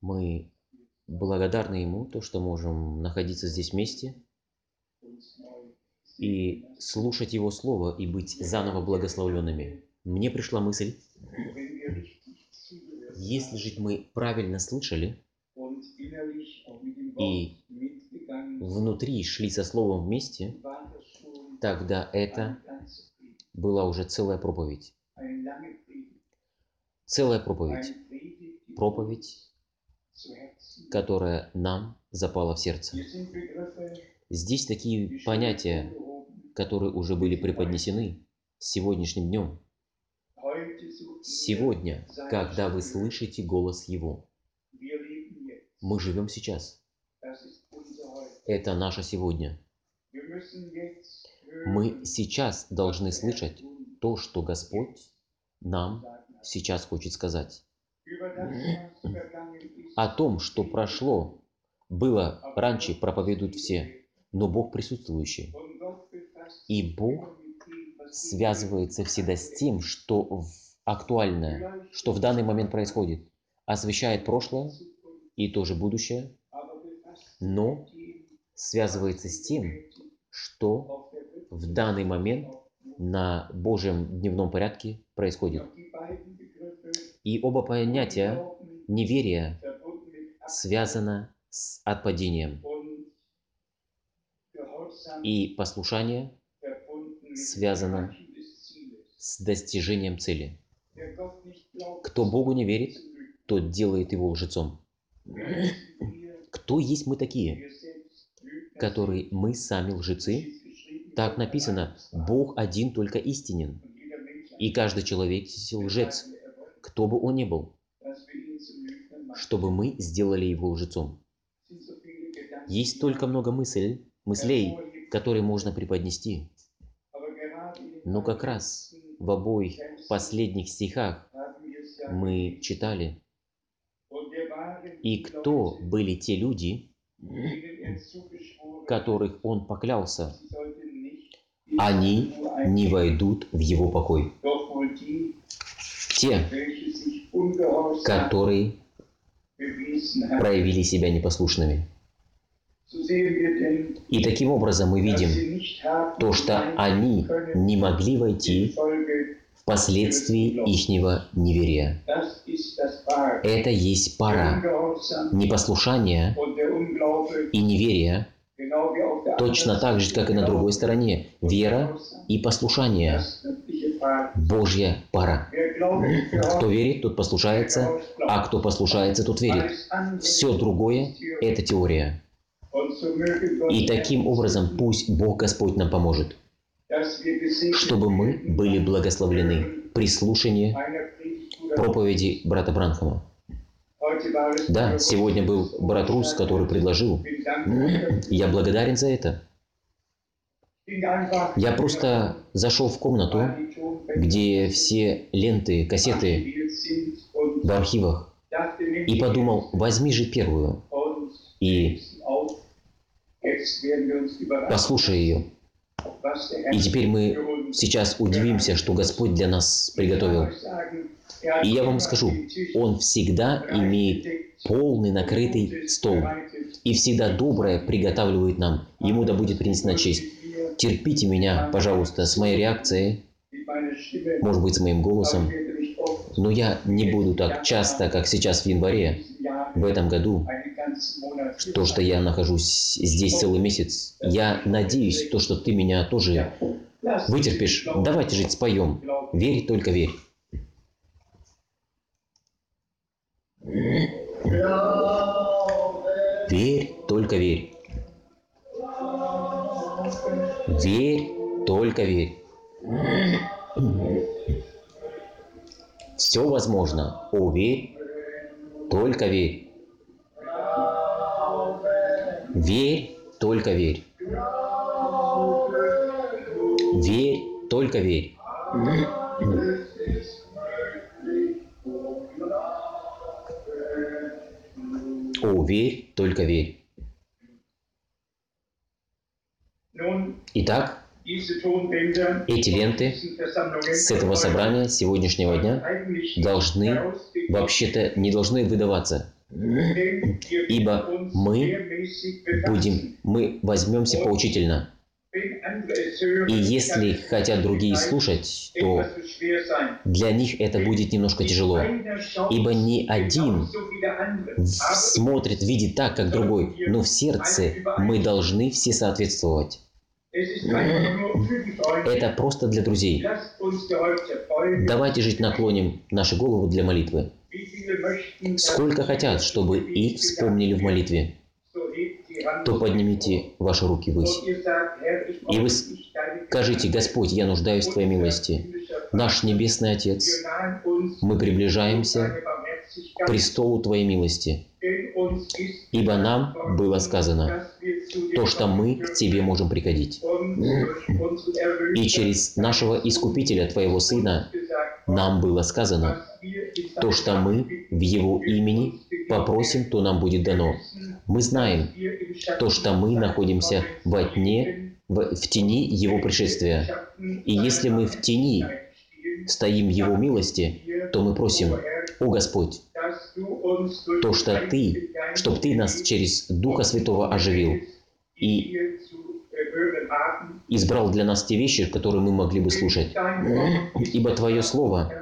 Мы благодарны Ему, то, что можем находиться здесь вместе и слушать Его Слово и быть заново благословленными. Мне пришла мысль, если же мы правильно слышали и внутри шли со Словом вместе, тогда это была уже целая проповедь. Целая проповедь. Проповедь, которая нам запала в сердце. Здесь такие понятия, которые уже были преподнесены сегодняшним днем. Сегодня, когда вы слышите голос Его, мы живем сейчас. Это наше сегодня. Мы сейчас должны слышать то, что Господь нам сейчас хочет сказать. О том, что прошло, было раньше, проповедуют все, но Бог присутствующий. И Бог связывается всегда с тем, что актуальное, что в данный момент происходит. Освещает прошлое и тоже будущее, но связывается с тем, что в данный момент на Божьем дневном порядке происходит. И оба понятия неверия связано с отпадением. И послушание связано с достижением цели. Кто Богу не верит, тот делает его лжецом. Кто есть мы такие, которые мы сами лжецы? Так написано, Бог один только истинен. И каждый человек лжец, кто бы он ни был, чтобы мы сделали его лжецом. Есть столько много мыслей, которые можно преподнести. Но как раз в обоих последних стихах мы читали, и кто были те люди, которых он поклялся, они не войдут в его покой. Те, которые проявили себя непослушными. И таким образом мы видим то, что они не могли войти в последствия ихнего неверия. Это есть пара непослушания и неверия, точно так же, как и на другой стороне. Вера и послушание. Божья пара. Кто верит, тот послушается, а кто послушается, тот верит. Все другое – это теория. И таким образом пусть Бог Господь нам поможет, чтобы мы были благословлены при слушании проповеди брата Бранхама. Да, сегодня был брат Рус, который предложил. Я благодарен за это. Я просто зашел в комнату, где все ленты, кассеты в архивах, и подумал, возьми же первую и послушай ее. И теперь мы сейчас удивимся, что Господь для нас приготовил. И я вам скажу, Он всегда имеет полный накрытый стол. И всегда доброе приготавливает нам. Ему да будет принесена честь. Терпите меня, пожалуйста, с моей реакцией, может быть, с моим голосом. Но я не буду так часто, как сейчас в январе, в этом году, то, что я нахожусь здесь целый месяц. Я надеюсь, то, что ты меня тоже вытерпишь. Давайте жить споем. Верь, только верь. Верь, только верь. Верь, только верь. Все возможно. О, верь, только верь. Верь, только верь. Верь, только верь. О, верь, только верь. Итак, эти ленты с этого собрания сегодняшнего дня вообще-то не должны выдаваться. Ибо мы возьмемся поучительно. И если хотят другие слушать, то для них это будет немножко тяжело. Ибо ни один смотрит, видит так, как другой, но в сердце мы должны все соответствовать. Это просто для друзей. Давайте же наклоним наши головы для молитвы. Сколько хотят, чтобы их вспомнили в молитве, то поднимите ваши руки ввысь. И вы скажите: Господь, я нуждаюсь в Твоей милости. Наш Небесный Отец, мы приближаемся к престолу Твоей милости, ибо нам было сказано то, что мы к Тебе можем приходить. И через нашего Искупителя, Твоего Сына, нам было сказано то, что мы в Его имени попросим, то нам будет дано. Мы знаем то, что мы находимся во тьме, в тени Его пришествия. И если мы в тени стоим Его милости, то мы просим: о Господь, то, что Ты, чтоб Ты нас через Духа Святого оживил и избрал для нас те вещи, которые мы могли бы слушать. Ибо Твое Слово,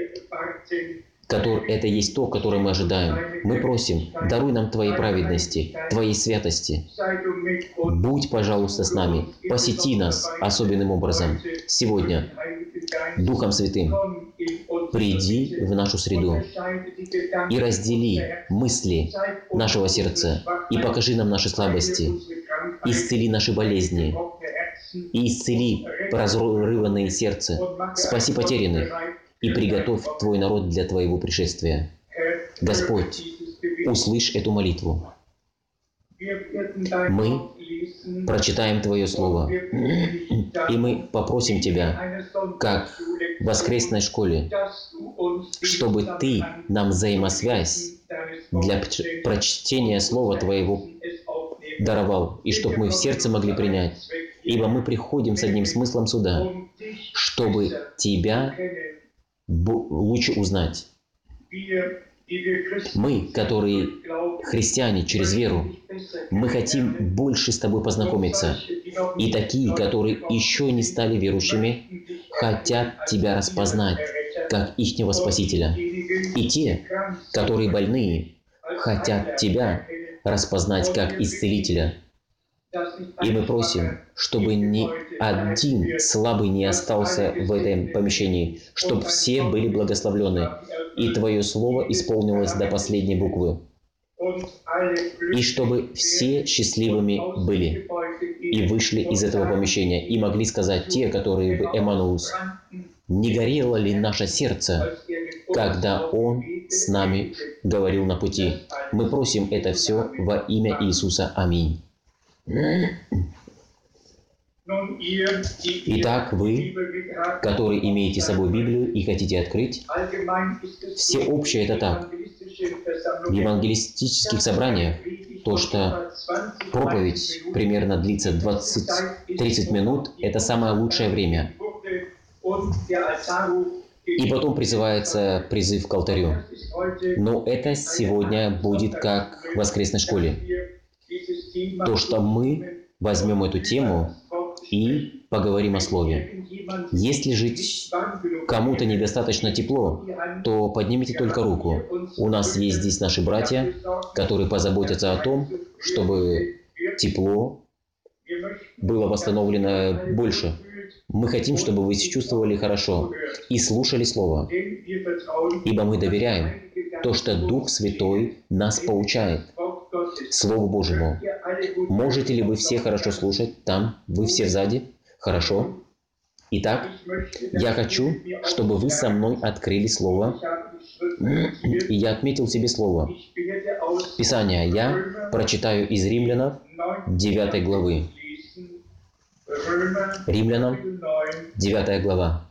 это есть то, которое мы ожидаем. Мы просим: даруй нам Твоей праведности, Твоей святости. Будь, пожалуйста, с нами. Посети нас особенным образом сегодня Духом Святым. Приди в нашу среду и раздели мысли нашего сердца, и покажи нам наши слабости, исцели наши болезни, и исцели разрыванные сердца, спаси потерянных, и приготовь Твой народ для Твоего пришествия. Господь, услышь эту молитву. Мы прочитаем Твое Слово, и мы попросим Тебя, как в воскресной школе, чтобы Ты нам взаимосвязь для прочтения Слова Твоего даровал, и чтобы мы в сердце могли принять. Ибо мы приходим с одним смыслом сюда, чтобы Тебя лучше узнать. Мы, которые христиане через веру, мы хотим больше с Тобой познакомиться. И такие, которые еще не стали верующими, хотят Тебя распознать как ихнего Спасителя. И те, которые больные, хотят Тебя распознать как Исцелителя. И мы просим, чтобы ни один слабый не остался в этом помещении, чтобы все были благословлены, и Твое Слово исполнилось до последней буквы, и чтобы все счастливыми были и вышли из этого помещения, и могли сказать те, которые в Эммануус: не горело ли наше сердце, когда Он с нами говорил на пути? Мы просим это все во имя Иисуса. Аминь. Итак, вы, которые имеете с собой Библию и хотите открыть, всеобщее это так. В евангелистических собраниях то, что проповедь примерно длится 20-30 минут, это самое лучшее время. И потом призывается призыв к алтарю. Но это сегодня будет как в воскресной школе. То, что мы возьмем эту тему и поговорим о Слове. Если же кому-то недостаточно тепло, то поднимите только руку. У нас есть здесь наши братья, которые позаботятся о том, чтобы тепло было восстановлено больше. Мы хотим, чтобы вы чувствовали хорошо и слушали Слово, ибо мы доверяем то, что Дух Святой нас поучает Слову Божьему. Можете ли вы все хорошо слушать? Там, вы все сзади? Хорошо. Итак, я хочу, чтобы вы со мной открыли Слово, и я отметил себе Слово. Писание я прочитаю из Римлянам 9 главы. Римлянам 9 глава.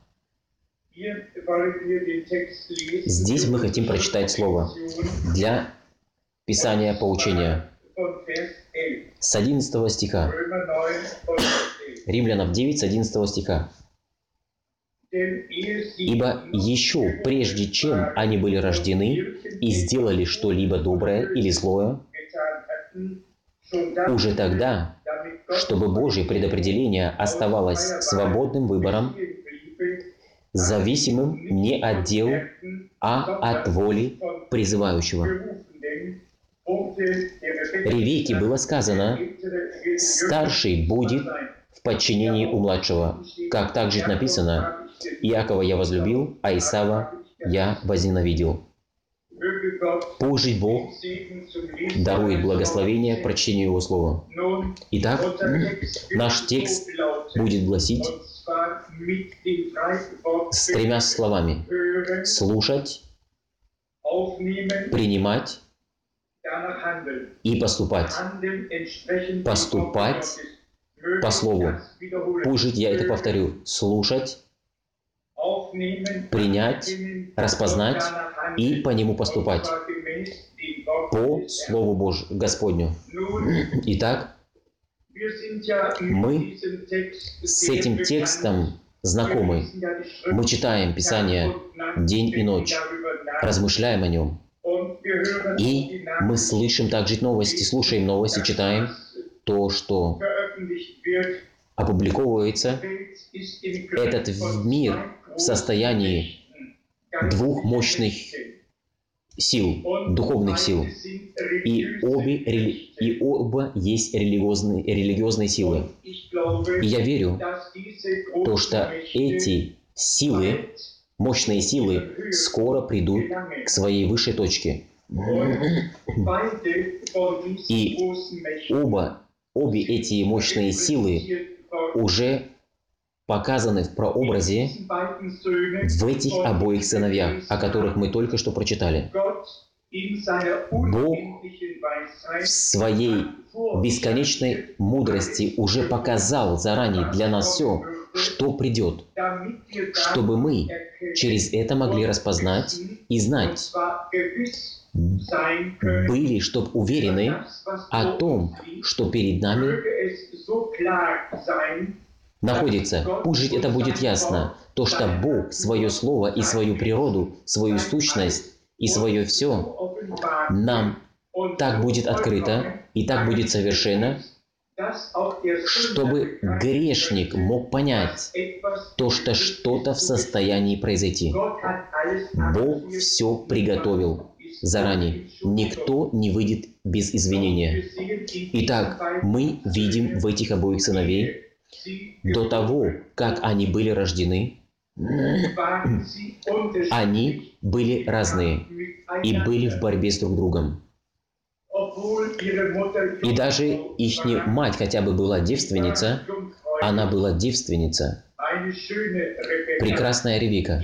Здесь мы хотим прочитать Слово для Писания поучения с 11 стиха. Римлянам 9 с 11 стиха. Ибо еще прежде чем они были рождены и сделали что-либо доброе или злое, уже тогда, чтобы Божье предопределение оставалось свободным выбором, зависимым не от дел, а от воли призывающего. Ревекке было сказано: «Старший будет в подчинении у младшего», как также написано: «Иакова я возлюбил, а Исава я возненавидел». Пусть Бог дарует благословение к прочтению Его Слова. Итак, наш текст будет гласить с 3 словами: слушать, принимать и поступать. Поступать по Слову. Пусть я это повторю. Слушать, принять, распознать и по нему поступать. По Слову Господню. Итак, мы с этим текстом знакомы. Мы читаем Писание день и ночь, размышляем о нем. И мы слышим также новости, слушаем новости, читаем то, что опубликовывается. Этот мир в состоянии 2 мощных сил, духовных сил. И оба есть религиозные силы. И я верю, то, что эти силы, мощные силы, скоро придут к своей высшей точке. И обе эти мощные силы уже показаны в прообразе в этих обоих сыновьях, о которых мы только что прочитали. Бог в своей бесконечной мудрости уже показал заранее для нас все, что придет, чтобы мы через это могли распознать и знать, были, чтобы уверены о том, что перед нами находится. Пусть это будет ясно, то, что Бог свое Слово и свою природу, свою сущность и свое все нам так будет открыто и так будет совершенно, чтобы грешник мог понять то, что что-то в состоянии произойти. Бог все приготовил заранее. Никто не выйдет без извинения. Итак, мы видим в этих обоих сыновей, до того, как они были рождены, они были разные и были в борьбе с друг другом. И даже их мать хотя бы была девственница, она была девственница. Прекрасная Ревекка,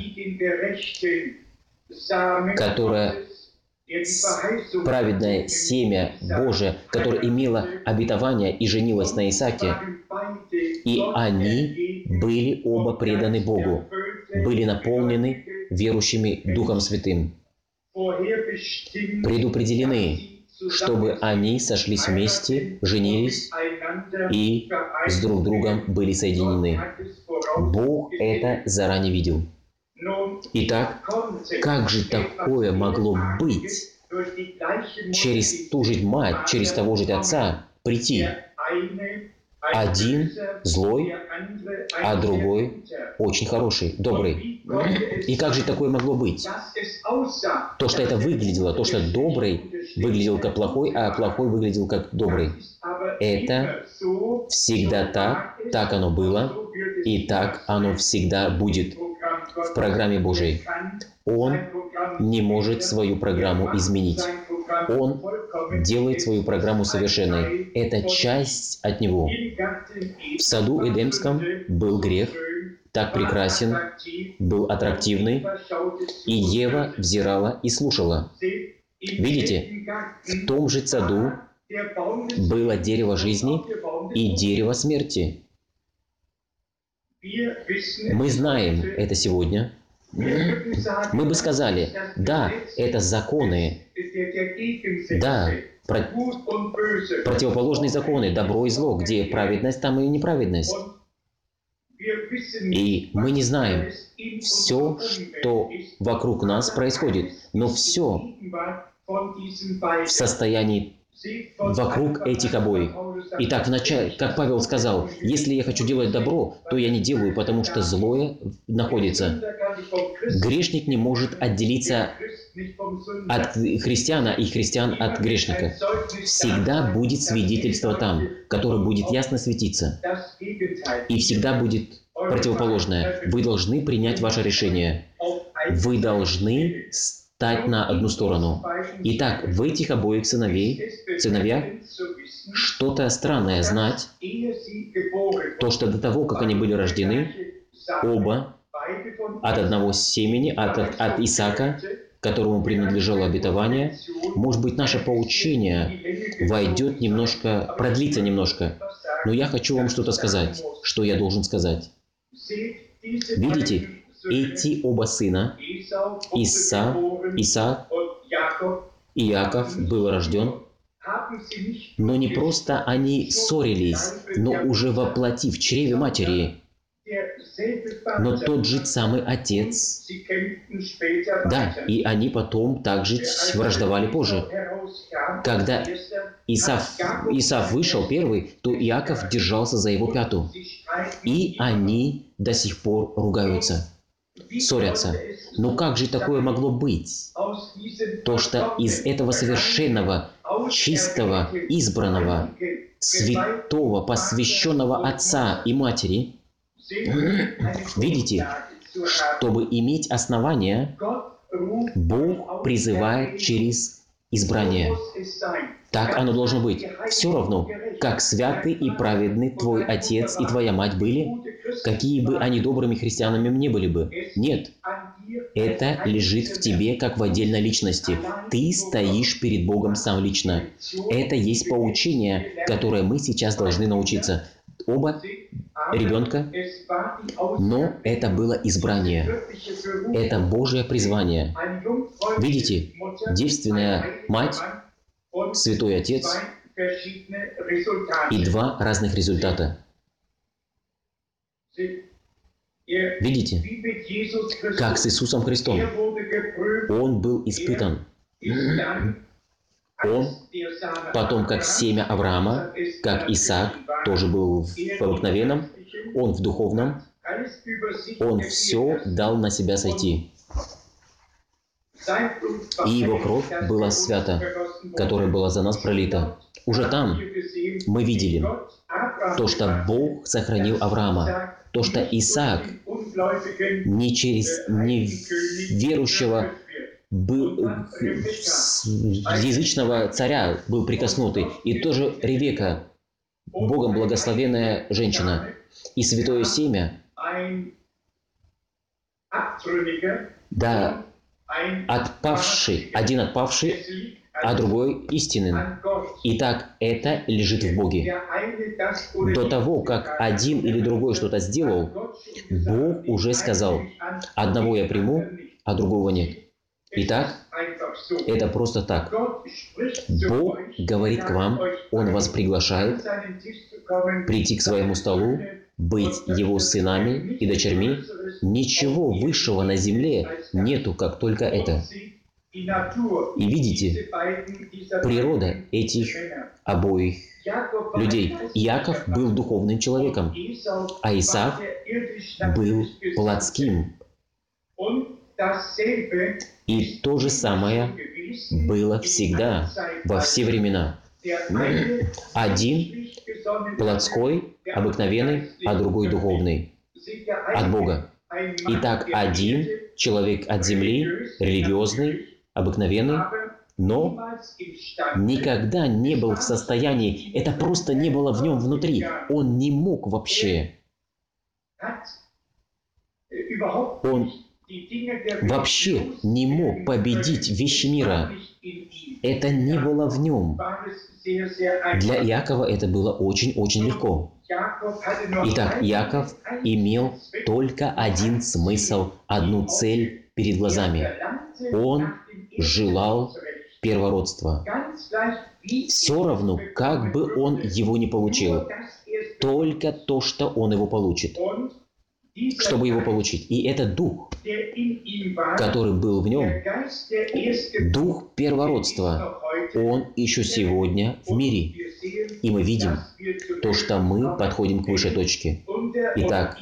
которая праведное семя Божие, которое имело обетование и женилось на Исааке, и они были оба преданы Богу, были наполнены верующими Духом Святым, предопределены, чтобы они сошлись вместе, женились и с друг другом были соединены. Бог это заранее видел. Итак, как же такое могло быть через ту же мать, через того же отца прийти? Один злой, а другой очень хороший, добрый. И как же такое могло быть? То, что это выглядело, то, что добрый выглядел как плохой, а плохой выглядел как добрый. Это всегда так оно было, и так оно всегда будет в программе Божией. Он не может свою программу изменить. Он делает свою программу совершенной. Это часть от Него. В саду Эдемском был грех, так прекрасен, был аттрактивный, и Ева взирала и слушала. Видите, в том же саду было дерево жизни и дерево смерти. Мы знаем это сегодня. Мы бы сказали, да, это законы, да, противоположные законы, добро и зло, где праведность, там и неправедность. И мы не знаем все, что вокруг нас происходит, но все в состоянии вокруг этих обоих. Итак, вначале, как Павел сказал, если я хочу делать добро, то я не делаю, потому что злое находится. Грешник не может отделиться от христиана и христиан от грешника. Всегда будет свидетельство там, которое будет ясно светиться. И всегда будет противоположное. Вы должны принять ваше решение. Вы должны стать на одну сторону. Итак, в этих обоих сыновьях что-то странное знать, то, что до того, как они были рождены, оба от одного семени, от Исаака, которому принадлежало обетование, может быть, наше поучение войдет немножко, продлится немножко. Но я хочу вам что-то сказать, что я должен сказать. Видите, эти оба сына, Исаак и Иаков, был рожден, но не просто они ссорились, но уже во плоти, в чреве матери. Но тот же самый отец, да, и они потом также враждовали позже. Когда Исав вышел первый, то Иаков держался за его пяту. И они до сих пор ругаются, ссорятся. Но как же такое могло быть? То, что из этого совершенного, чистого, избранного, святого, посвященного отца и матери, видите, чтобы иметь основание, Бог призывает через избрание. Так оно должно быть. Все равно, как святый и праведный твой отец и твоя мать были, какие бы они добрыми христианами не были бы. Нет. Это лежит в тебе, как в отдельной личности. Ты стоишь перед Богом сам лично. Это есть поучение, которое мы сейчас должны научиться. Оба ребенка, но это было избрание. Это Божье призвание. Видите, девственная мать, святой отец и два разных результата. Видите, как с Иисусом Христом. Он был испытан. Он, потом как семя Авраама, как Исаак, тоже был в обыкновенном, он в духовном, он все дал на себя сойти. И его кровь была свята, которая была за нас пролита. Уже там мы видели то, что Бог сохранил Авраама, то, что Исаак не через неверующего язычного царя был прикоснутый, и тоже Ревека, Богом благословенная женщина, и святое семя, да, один отпавший, а другой истинен. Итак, это лежит в Боге. До того, как один или другой что-то сделал, Бог уже сказал, одного я приму, а другого нет. Итак, это просто так. Бог говорит к вам, Он вас приглашает прийти к своему столу, быть Его сынами и дочерьми. Ничего высшего на земле нету, как только это. И видите, природа этих обоих людей. Иаков был духовным человеком, а Исаак был плотским. И то же самое было всегда, во все времена. Один плотской, обыкновенный, а другой духовный, от Бога. Итак, один человек от земли, религиозный, обыкновенный, но никогда не был в состоянии, это просто не было в нем внутри. Он не мог вообще. Он вообще не мог победить вещи мира. Это не было в нем. Для Иакова это было очень-очень легко. Итак, Иаков имел только один смысл, одну цель перед глазами. Он желал первородства. Все равно, как бы он его не получил, только то, что он его получит. чтобы его получить. И этот дух, который был в нем, дух первородства, он еще сегодня в мире. И мы видим то, что мы подходим к высшей точке. Итак,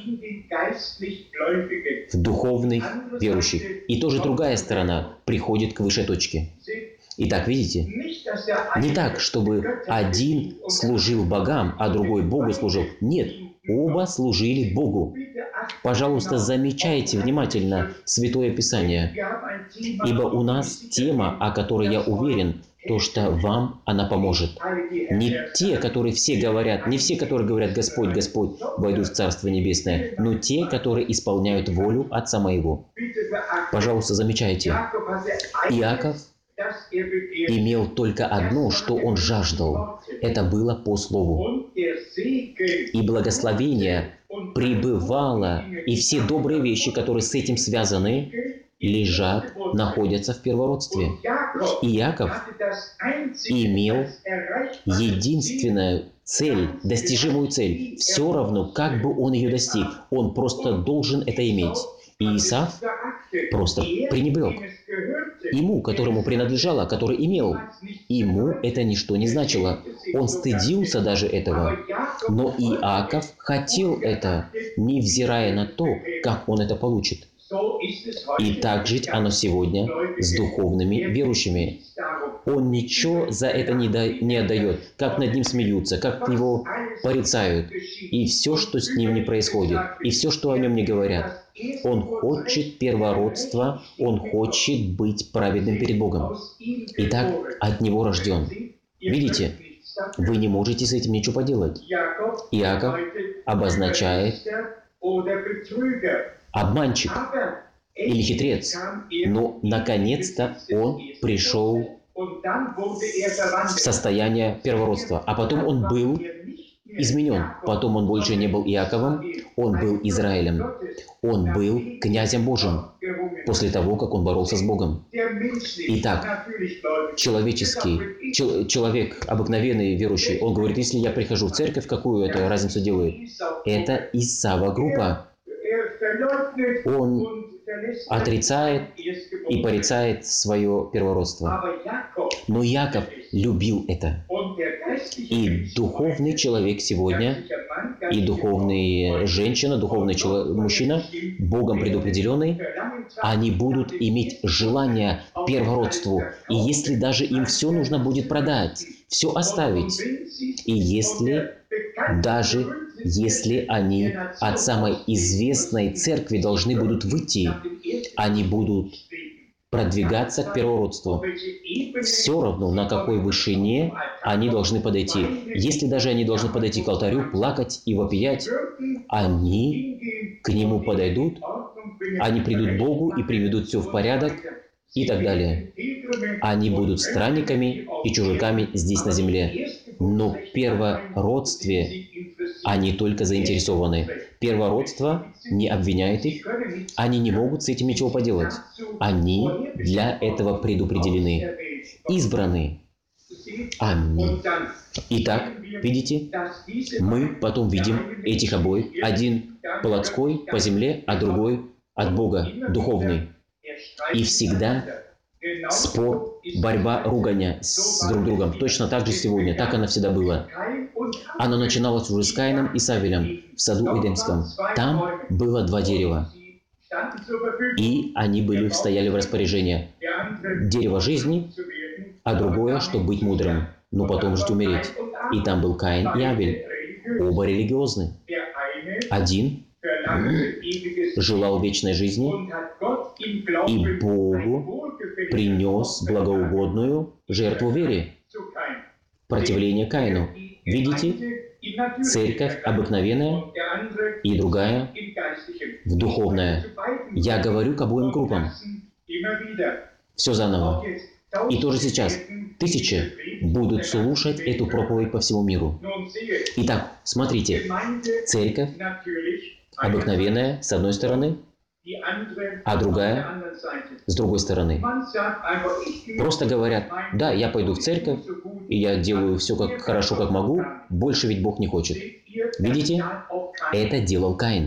в духовных верующих. И тоже другая сторона приходит к высшей точке. Итак, видите? Не так, чтобы один служил богам, а другой Богу служил. Нет, оба служили Богу. Пожалуйста, замечайте внимательно Святое Писание, ибо у нас тема, о которой я уверен, то, что вам она поможет. Не те, которые все говорят, не все, которые говорят «Господь, Господь, войдут в Царство Небесное», но те, которые исполняют волю Отца Моего. Пожалуйста, замечайте. Иаков имел только одно, что он жаждал. Это было по Слову. И благословение пребывало, и все добрые вещи, которые с этим связаны, лежат, находятся в первородстве. Иаков имел единственную цель, достижимую цель. Все равно, как бы он ее достиг, он просто должен это иметь. И Исав просто пренебрег. Ему, которому принадлежало, который имел, ему это ничто не значило. Он стыдился даже этого. Но Иаков хотел это, невзирая на то, как он это получит. И так жить оно сегодня с духовными верующими. Он ничего за это не отдает, как над ним смеются, как его порицают, и все, что с ним не происходит, и все, что о нем не говорят. Он хочет первородства, он хочет быть праведным перед Богом. Итак, от него рожден. Видите, вы не можете с этим ничего поделать. Иаков обозначает обманщик или хитрец. Но, наконец-то, он пришел в состояние первородства. А потом он был изменен. Потом он больше не был Иаковом, он был Израилем. Он был князем Божьим после того, как он боролся с Богом. Итак, человек, обыкновенный верующий, он говорит, если я прихожу в церковь, какую это разницу делает? Это Исава группа. Он отрицает и порицает свое первородство. Но Иаков любил это. И духовный человек сегодня, и духовная женщина, духовный мужчина, Богом предопределенный, они будут иметь желание к первородству. И если даже им все нужно будет продать, все оставить, и даже если они от самой известной церкви должны будут выйти, они будут продвигаться к первородству. Все равно, на какой вышине они должны подойти. Если даже они должны подойти к алтарю, плакать и вопиять, они к нему подойдут, они придут к Богу и приведут все в порядок и так далее. Они будут странниками и чужаками здесь на земле. Но в первородстве они только заинтересованы. Первородство не обвиняет их, они не могут с этим ничего поделать. Они для этого предопределены, избраны. Аминь. Итак, видите, мы потом видим этих обоих. Один плотской по земле, а другой от Бога, духовный. И всегда спор, борьба, ругань с друг другом. Точно так же сегодня, так оно всегда было. Оно начиналось уже с Каином и с Авелем в саду Эдемском. Там было два дерева. И они стояли в распоряжении. Дерево жизни, а другое, чтобы быть мудрым, но потом жить умереть. И там был Каин и Авель. Оба религиозны. Один желал вечной жизни и Богу принес благоугодную жертву вере. Противление Каину. Видите? Церковь обыкновенная и другая духовная. Я говорю к обоим группам. Все заново. И тоже сейчас тысячи будут слушать эту проповедь по всему миру. Итак, смотрите. Церковь обыкновенная с одной стороны, а другая с другой стороны. Просто говорят, да, я пойду в церковь, и я делаю все как хорошо, как могу, больше ведь Бог не хочет. Видите? Это делал Каин.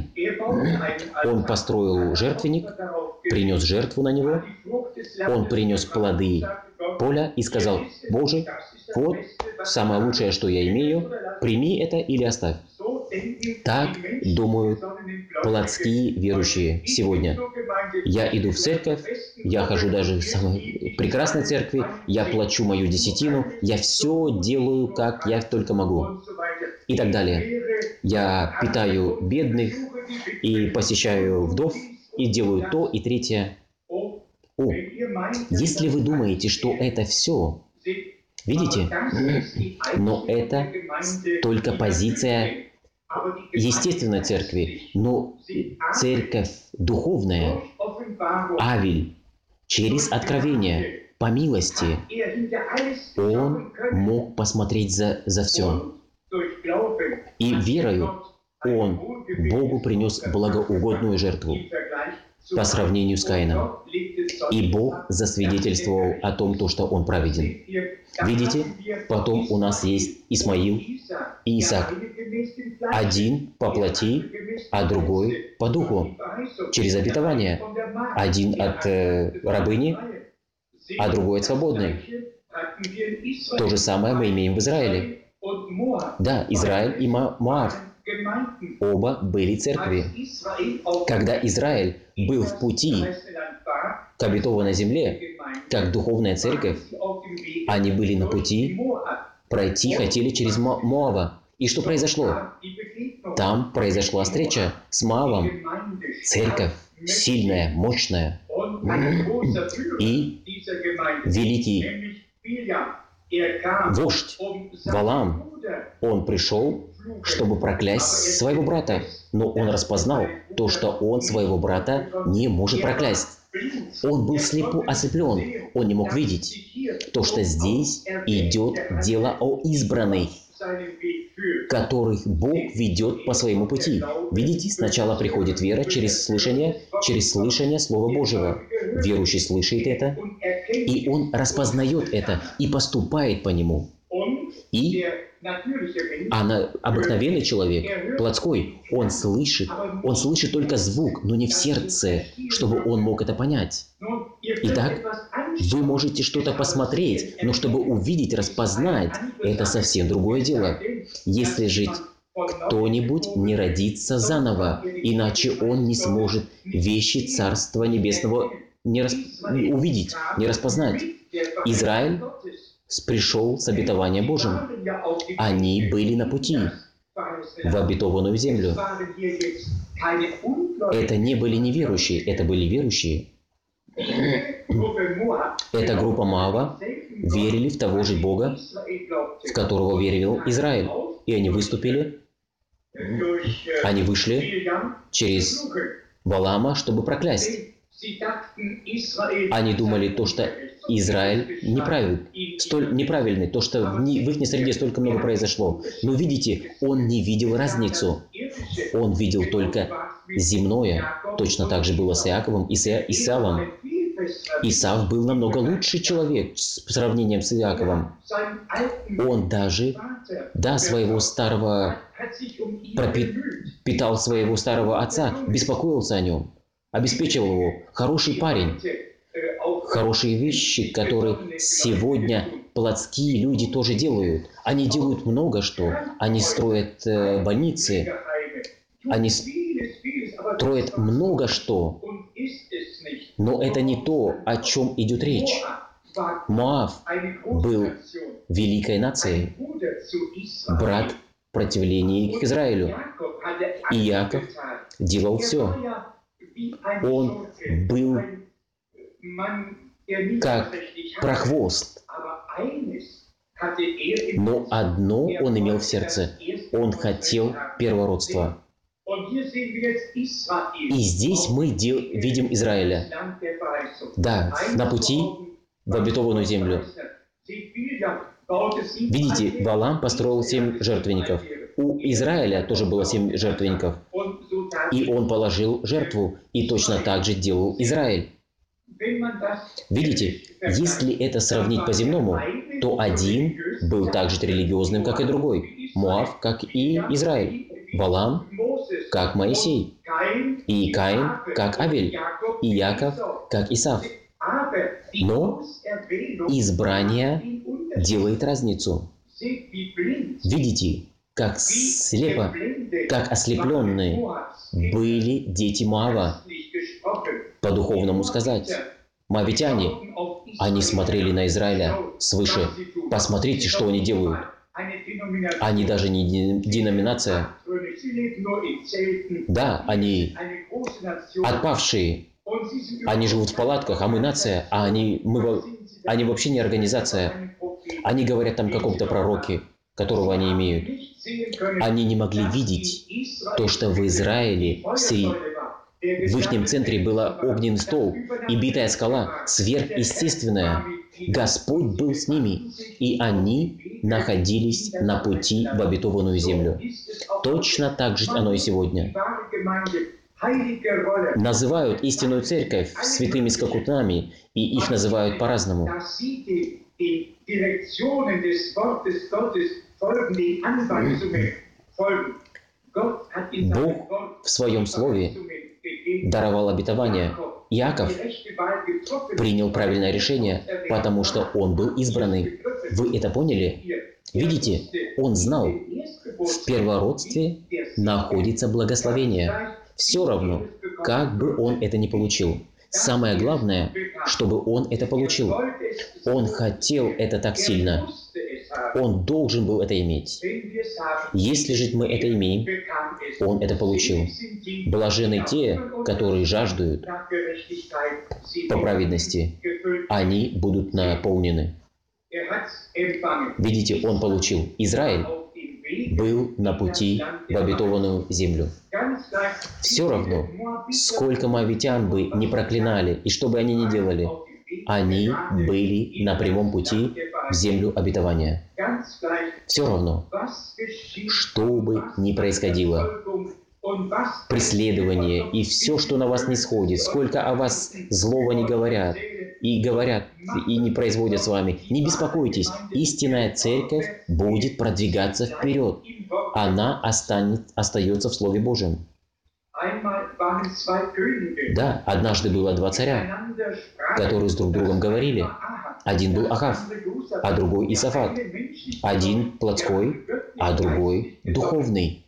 Он построил жертвенник, принес жертву на него, он принес плоды поля и сказал: «Боже, вот самое лучшее, что я имею, прими это или оставь». Так думают плотские верующие сегодня. Я иду в церковь, я хожу даже в самой прекрасной церкви, я плачу мою десятину, я все делаю, как я только могу. И так далее. Я питаю бедных и посещаю вдов, и делаю то и третье. О, если вы думаете, что это все, видите, но это только позиция естественной церкви, но церковь духовная, Авель, через откровение, по милости, он мог посмотреть за все. И верою он Богу принес благоугодную жертву по сравнению с Каином. И Бог засвидетельствовал о том, что он праведен. Видите, потом у нас есть Исмаил и Исаак. Один по плоти, а другой по духу, через обетование. Один от рабыни, а другой от свободной. То же самое мы имеем в Израиле. Да, Израиль и Моав. Оба были церкви. Когда Израиль был в пути к обетованной земле, как духовная церковь, они были на пути, пройти хотели через Моава. И что произошло? Там произошла встреча с Моавом. Церковь сильная, мощная. И великий вождь Валаам, он пришел, чтобы проклясть своего брата. Но он распознал то, что он своего брата не может проклясть. Он был ослеплен, он не мог видеть то, что здесь идет дело о избранных, которых Бог ведет по своему пути. Видите, сначала приходит вера через слышание Слова Божьего. Верующий слышит это, и он распознает это и поступает по нему. И обыкновенный человек, плотской, он слышит только звук, но не в сердце, чтобы он мог это понять. Итак, вы можете что-то посмотреть, но чтобы увидеть, распознать, это совсем другое дело. Если же кто-нибудь не родится заново, иначе он не сможет вещи Царства Небесного увидеть, не распознать. Израиль пришел с обетованием Божьим. Они были на пути в обетованную землю. Это не были неверующие, это были верующие. Эта группа Моава верили в того же Бога, в которого верил Израиль. И они выступили, они вышли через Валаама, чтобы проклясть. Они думали то, что Израиль неправильный, то, что в их среде столько много произошло. Но видите, он не видел разницу. Он видел только земное. Точно так же было с Иаковом и с Исавом. Исав был намного лучший человек с сравнением с Иаковом. Он даже, своего старого, питал своего старого отца, беспокоился о нем, обеспечивал его. Хороший парень. Хорошие вещи, которые сегодня плотские люди тоже делают. Они делают много что. Они строят больницы. Они строят много что. Но это не то, о чем идет речь. Моав был великой нацией, брат в противлении к Израилю. И Иаков делал все. Он был как прохвост. Но одно он имел в сердце. Он хотел первородства. И здесь мы видим Израиля. Да, на пути в обетованную землю. Видите, Валаам построил 7 жертвенников. У Израиля тоже было 7 жертвенников. И он положил жертву. И точно так же делал Израиль. Видите, если это сравнить по-земному, то один был так же религиозным, как и другой. Моав, как и Израиль. Валаам, как Моисей. И Каин, как Авель, и Яков, как Исав. Но избрание делает разницу. Видите, как слепо, как ослепленные были дети Моава. По-духовному сказать, моавитяне, они смотрели на Израиля свыше. Посмотрите, что они делают. Они даже не деноминация. Да, они отпавшие. Они живут в палатках, а мы нация, а они вообще не организация. Они говорят там о каком-то пророке, которого они имеют. Они не могли видеть то, что в Израиле, в их центре была огненный столб и битая скала, сверхъестественная. Господь был с ними, и они находились на пути в обетованную землю. Точно так же оно и сегодня. Называют истинную церковь святыми скакунами, и их называют по-разному. Бог в Своем Слове даровал обетование. Иаков принял правильное решение, потому что он был избранный. Вы это поняли? Видите, он знал, в первородстве находится благословение. Все равно, как бы он это ни получил. Самое главное, чтобы он это получил. Он хотел это так сильно. Он должен был это иметь. Если же мы это имеем, он это получил. Блаженны те, которые жаждут по праведности. Они будут наполнены. Видите, он получил. Израиль был на пути в обетованную землю. Все равно, сколько моавитян бы не проклинали, и что бы они ни делали, они были на прямом пути в землю обетования. Все равно, что бы ни происходило, преследование и все, что на вас не сходит, сколько о вас злого не говорят, и не производят с вами, не беспокойтесь, истинная церковь будет продвигаться вперед. Она остается в Слове Божьем. Да, однажды было два царя, которые с друг другом говорили. Один был Ахав, а другой Иосафат. Один плотской, а другой духовный.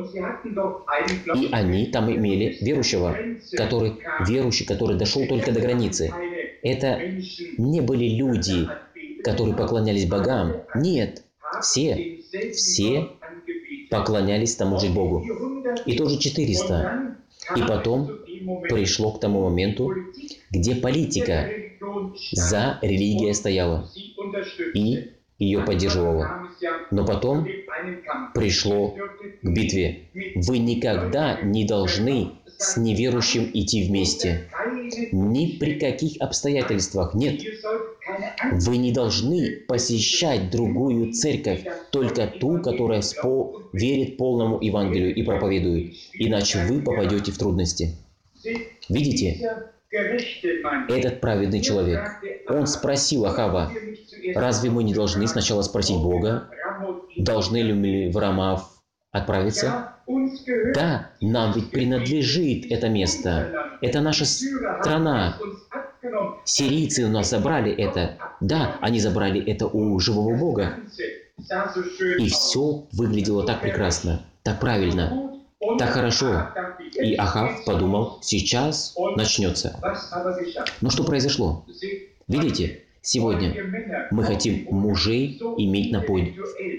И они там имели верующего, который дошел только до границы. Это не были люди, которые поклонялись богам. Нет, все поклонялись тому же Богу. И тоже 400. И потом пришло к тому моменту, где политика за религией стояла и ее поддерживала. Но потом пришло к битве. Вы никогда не должны с неверующим идти вместе. Ни при каких обстоятельствах. Нет. Вы не должны посещать другую церковь, только ту, которая верит полному Евангелию и проповедует. Иначе вы попадете в трудности. Видите? Этот праведный человек, он спросил Ахава, разве мы не должны сначала спросить Бога, должны ли мы в Рамав отправиться? Да, нам ведь принадлежит это место. Это наша страна. Сирийцы у нас забрали это. Да, они забрали это у живого Бога. И все выглядело так прекрасно, так правильно, так хорошо. И Ахав подумал, сейчас начнется. Но что произошло? Видите, сегодня мы хотим мужей иметь на подвиг,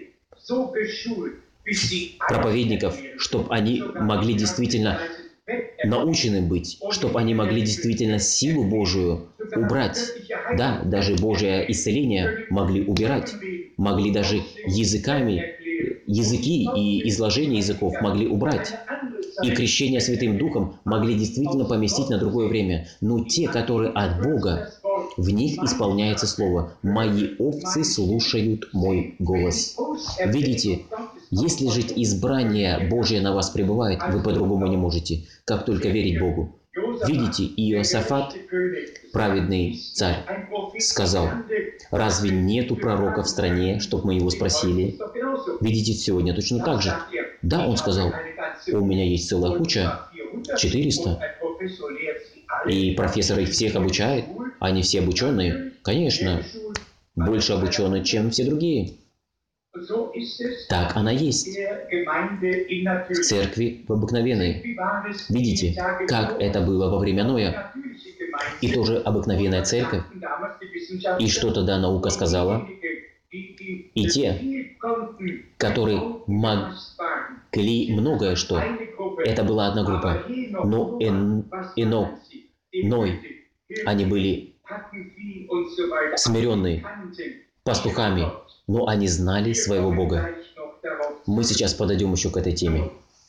проповедников, чтобы они могли действительно научены быть, чтобы они могли действительно силу Божию убрать. Да, даже Божие исцеление могли убирать, могли даже языки и изложение языков могли убрать. И крещение Святым Духом могли действительно поместить на другое время. Но те, которые от Бога, в них исполняется слово «Мои овцы слушают мой голос». Видите, если же избрание Божие на вас пребывает, вы по-другому не можете, как только верить Богу. Видите, Иосафат, праведный царь, сказал, разве нету пророка в стране, чтобы мы его спросили? Видите, сегодня точно так же. Да, он сказал, у меня есть целая куча, 400. И профессор их всех обучает. Они все обученные. Конечно, больше обученные, чем все другие. Так она есть в церкви в обыкновенной. Видите, как это было во время Ноя? И тоже обыкновенная церковь. И что тогда наука сказала? И те, которые могли многое что. Это была одна группа. Но Ной, они были смиренные пастухами, но они знали своего Бога. Мы сейчас подойдем еще к этой теме.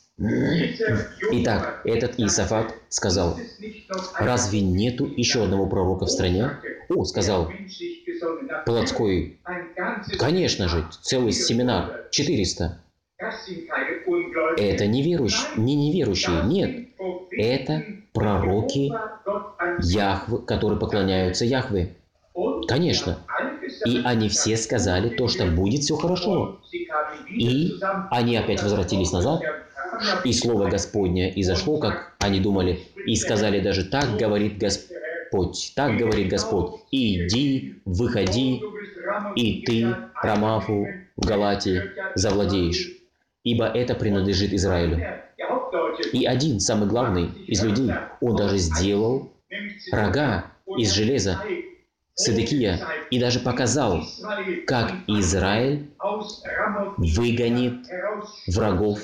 Итак, этот Иосафат сказал: разве нету еще одного пророка в стране? О, сказал Плотской, конечно же, целый семинар, 400. Это не неверующие, нет. Это пророки Яхве, которые поклоняются Яхве. Конечно. И они все сказали то, что будет все хорошо. И они опять возвратились назад, и Слово Господне изошло, как они думали, и сказали даже: так говорит Господь, так говорит Господь, иди, выходи, и ты, Рамафу, в Галатии, завладеешь, ибо это принадлежит Израилю. И один, самый главный из людей, он даже сделал рога из железа, Седекия, и даже показал, как Израиль выгонит врагов.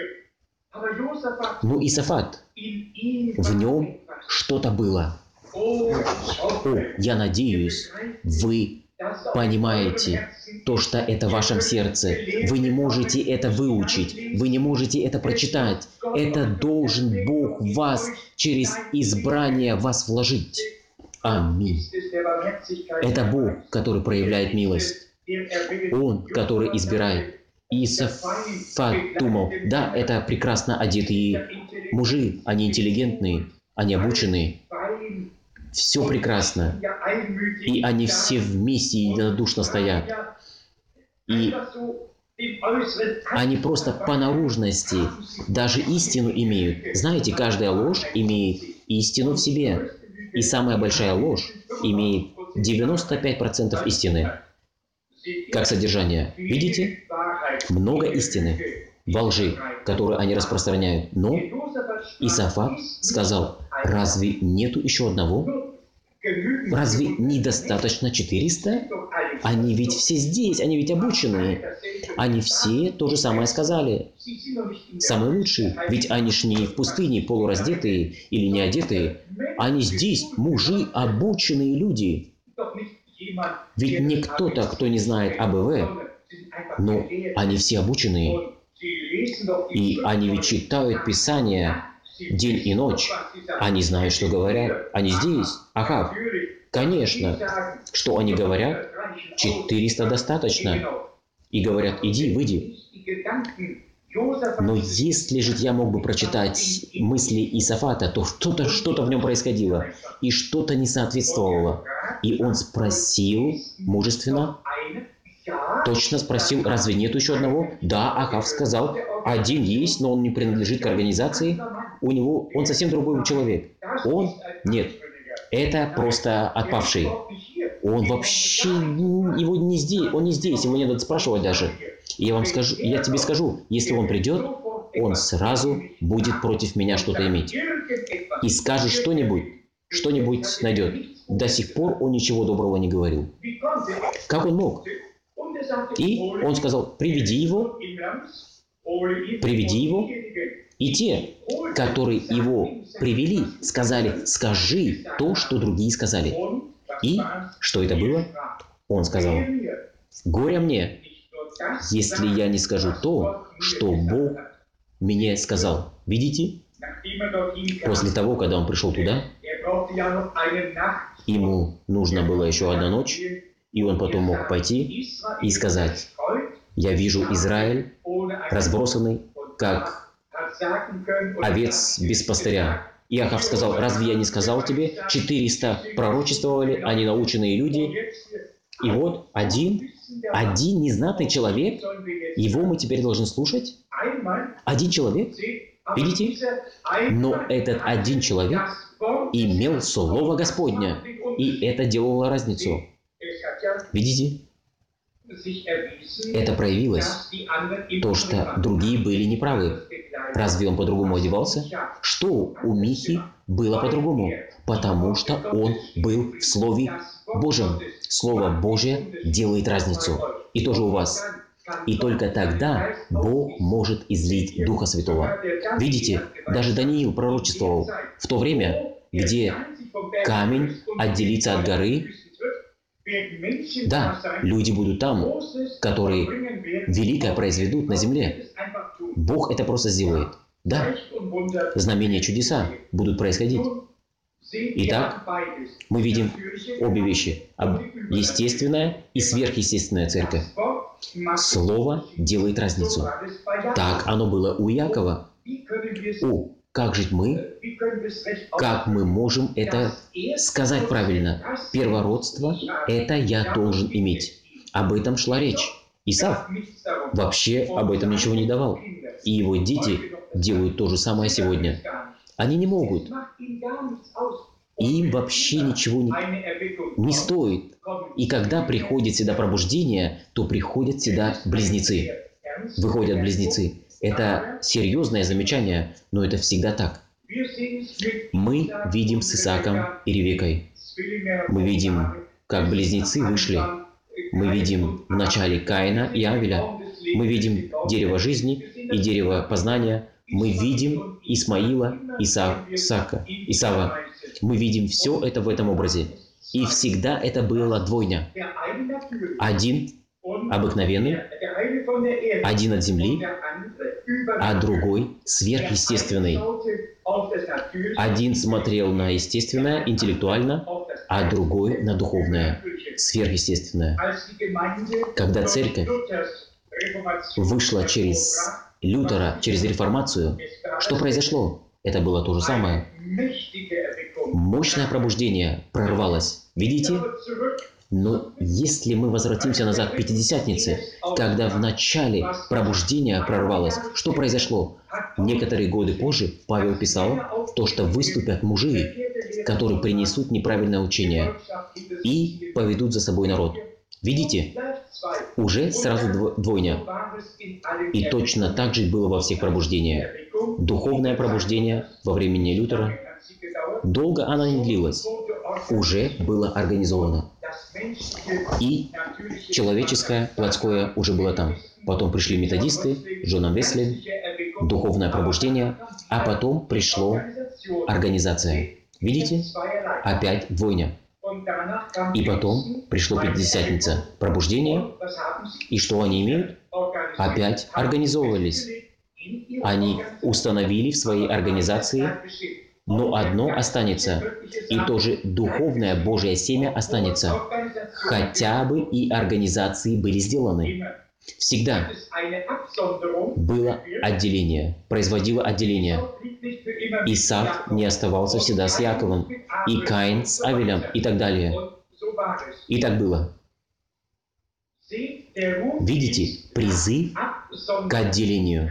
Ну, Иосафат, в нем что-то было. О, я надеюсь, вы понимаете то, что это в вашем сердце. Вы не можете это выучить, вы не можете это прочитать. Это должен Бог в вас через избрание вас вложить. Аминь. Это Бог, который проявляет милость. Он, который избирает. Иосафат думал: да, это прекрасно одетые мужи, они интеллигентные, они обученные. Все прекрасно. И они все вместе единодушно стоят. И они просто по наружности даже истину имеют. Знаете, каждая ложь имеет истину в себе. И самая большая ложь имеет 95% истины. Как содержание. Видите? Много истины во лжи, которую они распространяют. Но Иосафат сказал: разве нету еще одного? Разве недостаточно 400? Они ведь все здесь, они ведь обученные. Они все то же самое сказали. Самые лучшие. Ведь они ж не в пустыне полураздетые или не одетые. Они здесь, мужи, обученные люди. Ведь не кто-то, кто не знает АБВ, но они все обученные. И они ведь читают Писание день и ночь. Они знают, что говорят. Они здесь. Ахав. Конечно. Что они говорят? 400 достаточно. И говорят: иди, выйди. Но если же я мог бы прочитать мысли Иосафата, то что-то в нем происходило. И что-то не соответствовало. И он спросил мужественно, точно спросил: разве нет еще одного? Да, Ахав сказал: один есть, но он не принадлежит к организации. Он совсем другой человек. Нет. Это просто отпавший. Он вообще его не здесь, он не здесь, его не надо спрашивать даже. И я тебе скажу, если он придет, он сразу будет против меня что-то иметь. И скажет что-нибудь найдет. До сих пор он ничего доброго не говорил. Как он мог? И он сказал: приведи его. И те, которые его привели, сказали: скажи то, что другие сказали. И что это было? Он сказал: горе мне, если я не скажу то, что Бог мне сказал. Видите? После того, когда он пришел туда, ему нужна была еще одна ночь, и он потом мог пойти и сказать: я вижу Израиль разбросанный, как овец без пастыря. И Ахав сказал: разве я не сказал тебе, 400 пророчествовали, они наученные люди. И вот один незнатный человек, его мы теперь должны слушать. Один человек. Видите? Но этот один человек имел Слово Господня, и это делало разницу. Видите? Это проявилось, то, что другие были неправы. Разве он по-другому одевался? Что у Михи было по-другому? Потому что он был в Слове Божьем. Слово Божье делает разницу. И тоже у вас. И только тогда Бог может излить Духа Святого. Видите, даже Даниил пророчествовал в то время, где камень отделится от горы. Да, люди будут там, которые великое произведут на земле. Бог это просто сделает. Да, знамения, чудеса будут происходить. Итак, мы видим обе вещи. Естественная и сверхъестественная церковь. Слово делает разницу. Так оно было у Иакова. Как жить мы? Как мы можем это сказать правильно? Первородство – это я должен иметь. Об этом шла речь. Исав вообще об этом ничего не давал. И его дети делают то же самое сегодня. Они не могут. Им вообще ничего не стоит. И когда приходит всегда пробуждение, то приходят всегда близнецы. Выходят близнецы. Это серьезное замечание, но это всегда так. Мы видим с Исааком и Ревеккой. Мы видим, как близнецы вышли. Мы видим в начале Каина и Авеля. Мы видим дерево жизни и дерево познания. Мы видим Исмаила, Исава. Мы видим все это в этом образе. И всегда это была двойня. Один обыкновенный, один от земли, а другой сверхъестественный. Один смотрел на естественное, интеллектуально, а другой на духовное, сверхъестественное. Когда церковь вышла через Лютера, через реформацию, что произошло? Это было то же самое. Мощное пробуждение прорвалось. Видите? Но если мы возвратимся назад к Пятидесятнице, когда в начале пробуждения прорвалось, что произошло? Некоторые годы позже Павел писал то, что выступят мужи, которые принесут неправильное учение и поведут за собой народ. Видите? Уже сразу двойня. И точно так же было во всех пробуждениях. Духовное пробуждение во времени Лютера. Долго оно не длилось. Уже было организовано. И человеческое, плотское уже было там. Потом пришли методисты, Джоном Весли, духовное пробуждение, а потом пришло организация. Видите? Опять двойня. И потом пришло Пятидесятница, пробуждение. И что они имеют? Опять организовывались. Они установили в своей организации, но одно останется, и тоже духовное Божье семя останется. Хотя бы и организации были сделаны. Всегда было отделение, производило отделение. Исав не оставался всегда с Яковом, и Каин с Авелем, и так далее. И так было. Видите, призыв к отделению.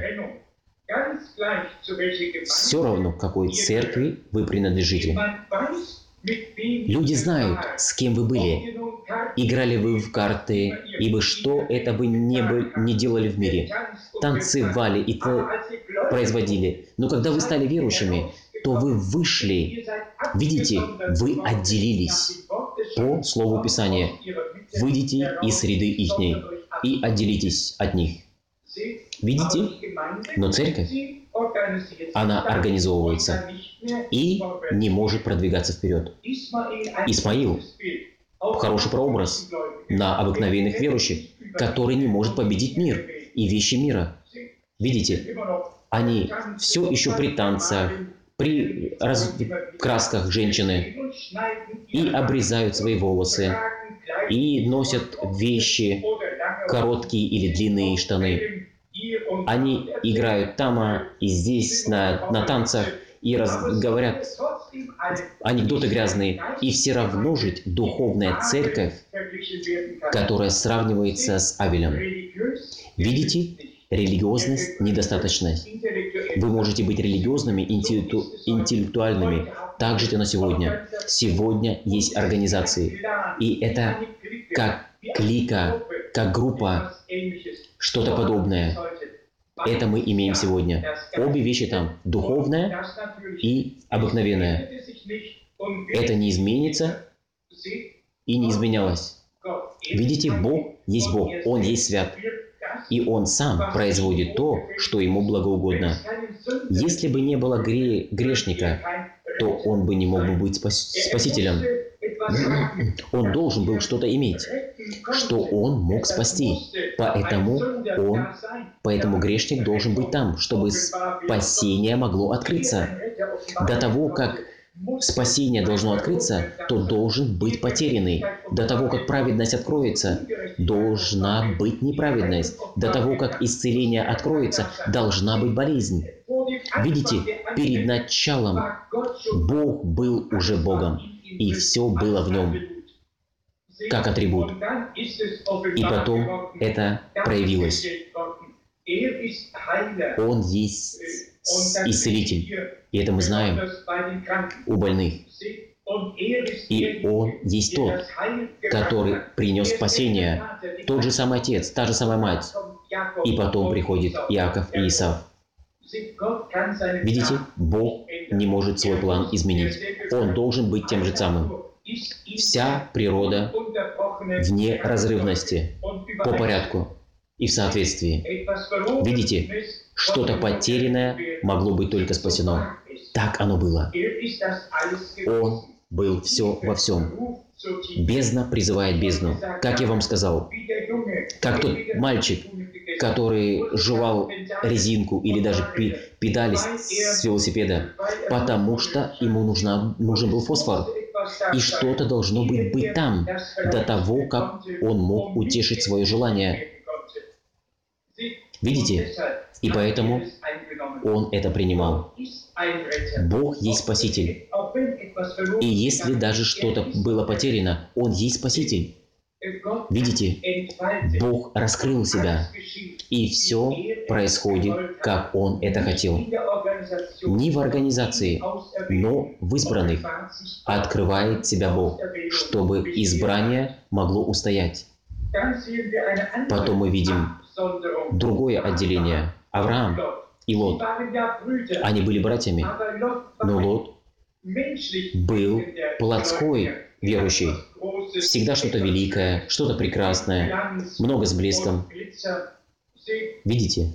Все равно, к какой церкви вы принадлежите. Люди знают, с кем вы были. Играли вы в карты, ибо что это вы не делали в мире. Танцевали и производили. Но когда вы стали верующими, то вы вышли. Видите, вы отделились по Слову Писания. Выйдите из среды ихней и отделитесь от них. Видите? Но церковь, она организовывается и не может продвигаться вперед. Исмаил – хороший прообраз на обыкновенных верующих, который не может победить мир и вещи мира. Видите? Они все еще при танцах, при красках женщины и обрезают свои волосы, и носят вещи, короткие или длинные штаны. Они играют там и здесь на танцах и говорят анекдоты грязные. И все равно жить духовная церковь, которая сравнивается с Авелем. Видите? Религиозность, недостаточность. Вы можете быть религиозными, интеллектуальными. Так же это на сегодня. Сегодня есть организации. И это как клика, как группа, что-то подобное. Это мы имеем сегодня. Обе вещи там, духовное и обыкновенное. Это не изменится и не изменялось. Видите, Бог есть Бог, Он есть свят. И Он сам производит то, что Ему благоугодно. Если бы не было грешника, то он бы не мог бы быть спасителем. Он должен был что-то иметь, что он мог спасти. Поэтому грешник должен быть там, чтобы спасение могло открыться. До того, как спасение должно открыться, то должен быть потерянный. До того, как праведность откроется, должна быть неправедность. До того, как исцеление откроется, должна быть болезнь. Видите, перед началом Бог был уже Богом, и все было в Нем, как атрибут. И потом это проявилось. Он есть исцелитель, и это мы знаем у больных. И Он есть тот, который принес спасение, тот же самый Отец, та же самая Мать. И потом приходит Иаков и Исав. Видите, Бог не может свой план изменить. Он должен быть тем же самым. Вся природа в неразрывности, по порядку и в соответствии. Видите, что-то потерянное могло быть только спасено. Так оно было. Он был все во всем. Бездна призывает бездну. Как я вам сказал, как тот мальчик, который жевал резинку или даже педали с велосипеда, потому что ему нужен был фосфор. И что-то должно быть там, до того, как он мог утешить свое желание. Видите? И поэтому он это принимал. Бог есть Спаситель. И если даже что-то было потеряно, Он есть Спаситель. Видите? Бог раскрыл себя. И все происходит, как Он это хотел. Не в организации, но в избранных открывает себя Бог, чтобы избрание могло устоять. Потом мы видим другое отделение. Авраам и Лот. Они были братьями, но Лот был плотской верующий. Всегда что-то великое, что-то прекрасное, много с блеском. Видите?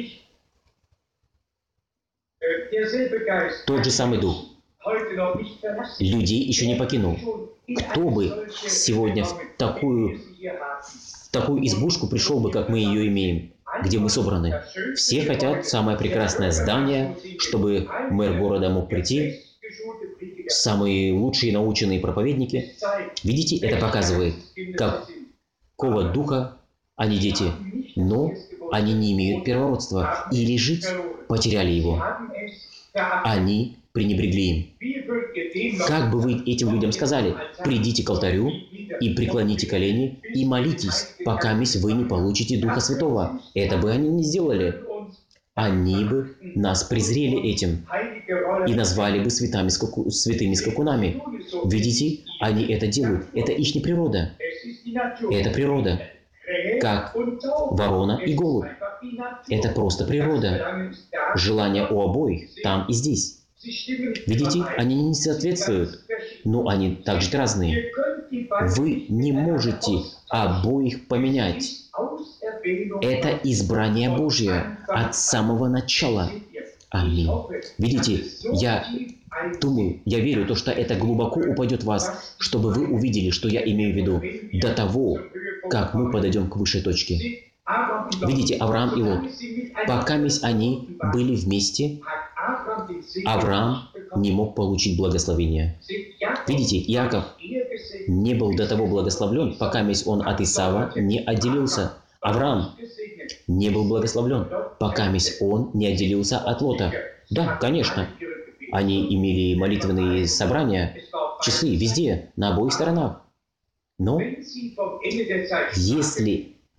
Тот же самый дух. Людей еще не покинул. Кто бы сегодня в такую избушку пришел бы, как мы ее имеем, где мы собраны? Все хотят самое прекрасное здание, чтобы мэр города мог прийти, самые лучшие наученные проповедники. Видите, это показывает, какого духа они дети, но они не имеют первородства или жить потеряли его. Они пренебрегли им. Как бы вы этим людям сказали: придите к алтарю и преклоните колени и молитесь, пока вы не получите Духа Святого. Это бы они не сделали. Они бы нас презрели этим и назвали бы святыми скакунами. Видите, они это делают. Это их природа. Это природа. Как ворона и голубь. Это просто природа. Желание у обоих там и здесь. Видите, они не соответствуют, но они также разные. Вы не можете обоих поменять. Это избрание Божье от самого начала. Аминь. Видите, я верю, что это глубоко упадет в вас, чтобы вы увидели, что я имею в виду, до того, как мы подойдем к высшей точке. Видите, Авраам и Лот, пока они были вместе, Авраам не мог получить благословение. Видите, Иаков не был до того благословлен, пока он от Исава не отделился. Авраам не был благословлен, пока он не отделился от Лота. Да, конечно, они имели молитвенные собрания, часы везде, на обоих сторонах. Но если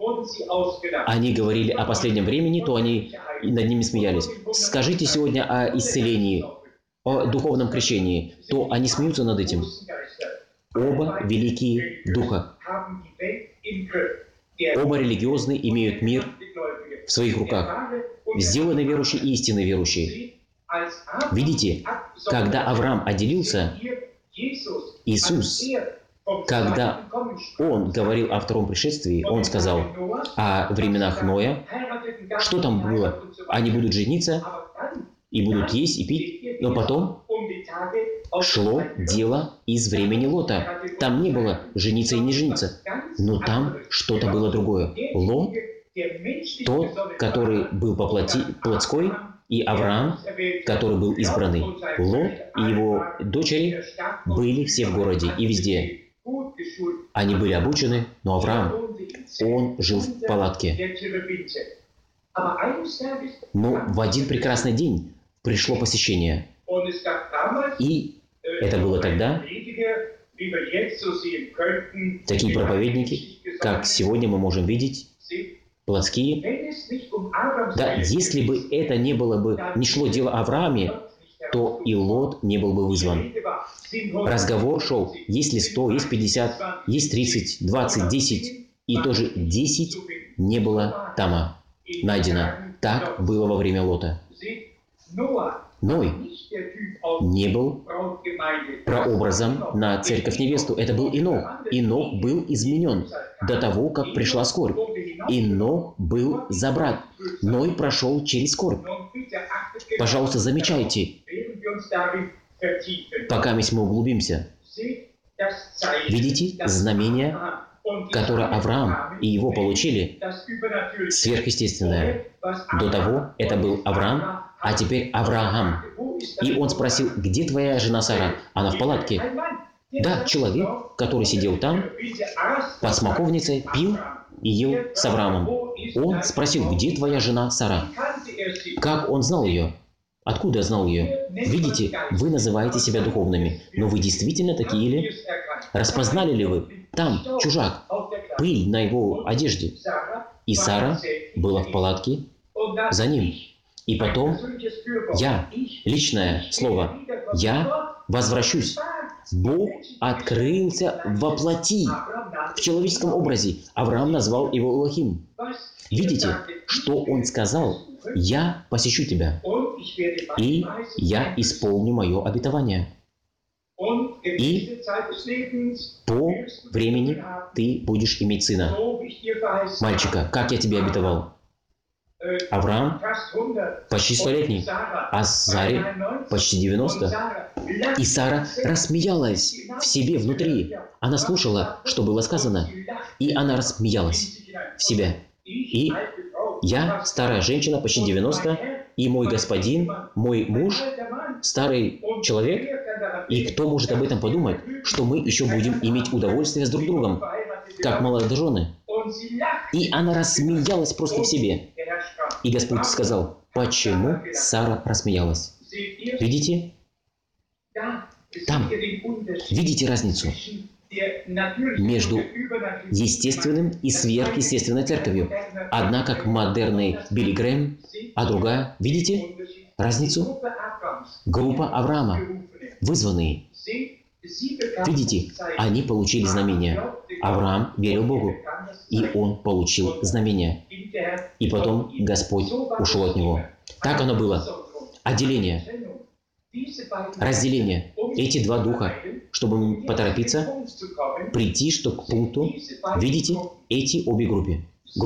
они говорили о последнем времени, то они над ними смеялись. Скажите сегодня о исцелении, о духовном крещении, то они смеются над этим. Оба великие духа. Оба религиозные имеют мир в своих руках. Сделанный верующий и истинный верующий. Видите, когда Авраам отделился, Иисус, когда Он говорил о втором пришествии, Он сказал о временах Ноя, что там было? Они будут жениться и будут есть и пить, но потом шло дело из времени Лота. Там не было жениться и не жениться, но там что-то было другое. Лот, тот, который был по плоти, плотской, и Авраам, который был избранный. Лот и его дочери были все в городе и везде. Они были обучены, но Авраам, он жил в палатке. Но в один прекрасный день пришло посещение. И это было тогда. Такие проповедники, как сегодня мы можем видеть, плотские. Да, если бы это не шло дело о Аврааме, то и Лот не был бы вызван. Разговор шел, есть ли 100, есть 50, есть 30, 20, 10, и тоже 10 не было тама найдено. Так было во время Лота. Ной не был прообразом на церковь-невесту. Это был Инох. Инох был изменен до того, как пришла скорбь. Инох был забрат. Ной прошел через скорбь. Пожалуйста, замечайте, пока мы углубимся. Видите знамение, которое Авраам и его получили, сверхъестественное. До того это был Авраам, а теперь Авраам. И он спросил, где твоя жена Сара? Она в палатке. Да, человек, который сидел там, под смоковницей, пил и ел с Авраамом. Он спросил, где твоя жена Сара? Как он знал ее? Откуда знал ее? Видите, вы называете себя духовными, но вы действительно такие ли? Распознали ли вы? Там чужак, пыль на его одежде. И Сара была в палатке за ним. И потом я, личное слово, я возвращусь. Бог открылся во плоти, в человеческом образе. Авраам назвал его Элохим. Видите, что он сказал? Я посещу тебя, и я исполню мое обетование. И по времени ты будешь иметь сына, мальчика, как я тебе обетовал. Авраам почти 100-летний, а Саре почти 90. И Сара рассмеялась в себе внутри. Она слушала, что было сказано, и она рассмеялась в себя. И я, старая женщина, почти 90, и мой господин, мой муж, старый человек, и кто может об этом подумать, что мы еще будем иметь удовольствие с друг другом, как молодожены. И она рассмеялась просто в себе. И Господь сказал, почему Сара рассмеялась? Видите? Там. Видите разницу между естественным и сверхъестественной церковью? Одна как модерный Билли Грэм, а другая, видите разницу? Группа Авраама, вызванные. Видите, они получили знамения. Авраам верил Богу, и он получил знамения. И потом Господь ушел от него. Так оно было. Отделение, разделение. Эти два духа, чтобы поторопиться, прийти что к пункту. Видите, эти обе группы,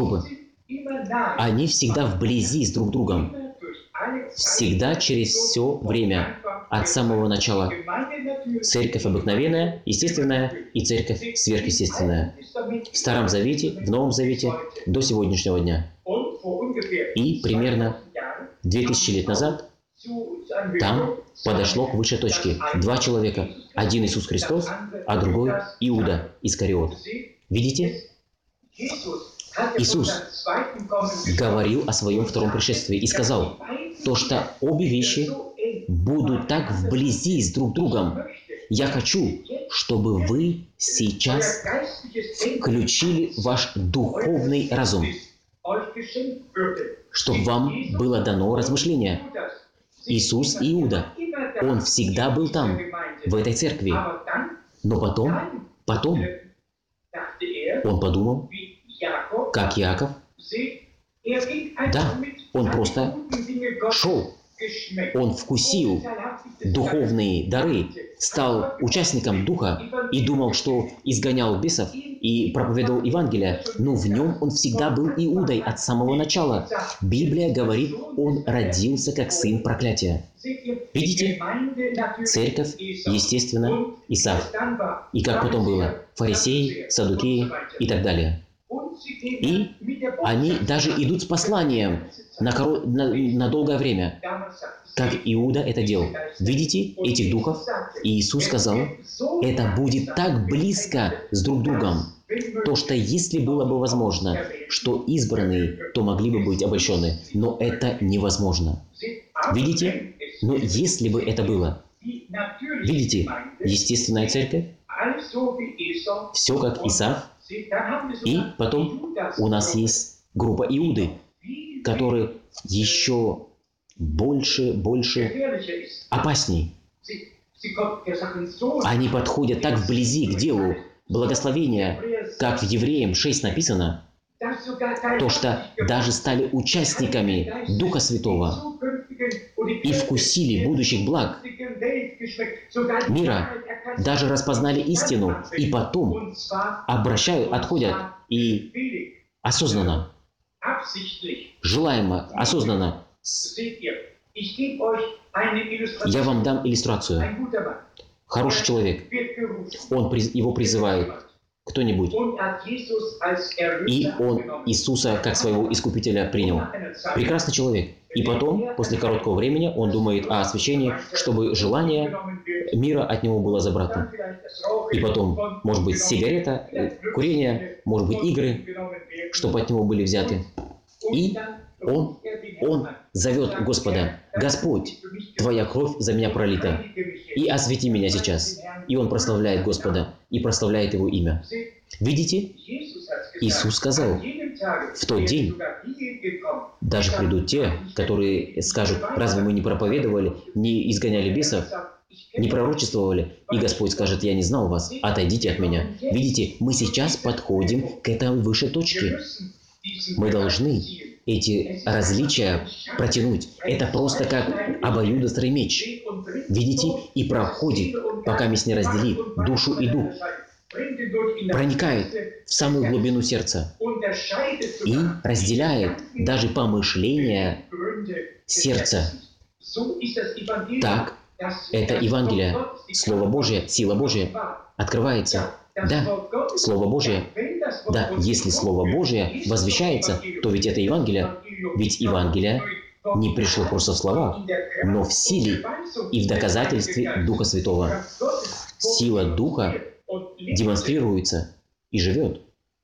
они всегда вблизи с друг другом. Всегда через все время, от самого начала. Церковь обыкновенная, естественная и церковь сверхъестественная. В Старом Завете, в Новом Завете, до сегодняшнего дня. И примерно 2000 лет назад там подошло к высшей точке. Два человека. Один Иисус Христос, а другой Иуда Искариот. Видите? Иисус говорил о своем втором пришествии и сказал, то, что обе вещи будут так вблизи с друг другом. Я хочу, чтобы вы сейчас включили ваш духовный разум, чтобы вам было дано размышление. Иисус Иуда, Он всегда был там, в этой церкви. Но потом Он подумал, как Иаков. Да, он просто шел. Он вкусил духовные дары, стал участником Духа и думал, что изгонял бесов и проповедовал Евангелие, но в нем он всегда был Иудой от самого начала. Библия говорит, он родился как сын проклятия. Видите? Церковь, естественно, Исав. И как потом было? Фарисеи, саддукеи и так далее. И они даже идут с посланием на долгое время, как Иуда это делал. Видите этих духов? И Иисус сказал, это будет так близко с друг другом, то, что если было бы возможно, что избранные, то могли бы быть обольщены, но это невозможно. Видите? Но если бы это было, видите, естественная церковь, все как Исав, и потом у нас есть группа Иуды, которые еще больше опасней. Они подходят так вблизи к делу благословения, как в Евреям 6 написано, то, что даже стали участниками Духа Святого и вкусили будущих благ мира, даже распознали истину, и потом отходят и осознанно, желаемо, осознанно. Я вам дам иллюстрацию. Хороший человек, его призывает кто-нибудь, и он Иисуса как своего Искупителя принял. Прекрасный человек. И потом, после короткого времени, он думает о освящении, чтобы желание мира от него было забрано. И потом, может быть, сигарета, курение, может быть, игры, чтобы от него были взяты. И он зовет Господа: «Господь, Твоя кровь за меня пролита, и освети меня сейчас». И он прославляет Господа и прославляет Его имя. Видите? Иисус сказал, в тот день даже придут те, которые скажут: разве мы не проповедовали, не изгоняли бесов, не пророчествовали? И Господь скажет: я не знал вас, отойдите от меня. Видите, мы сейчас подходим к этой высшей точке. Мы должны эти различия протянуть. Это просто как обоюдоострый меч. Видите? И проходит, пока не разделит душу и дух. Проникает в самую глубину сердца и разделяет даже помышления сердца. Так, это Евангелие, Слово Божие, сила Божия открывается. Да, Слово Божие. Да, если Слово Божие возвещается, то ведь это Евангелие. Ведь Евангелие не пришло просто в словах, но в силе и в доказательстве Духа Святого. Сила Духа демонстрируется и живет.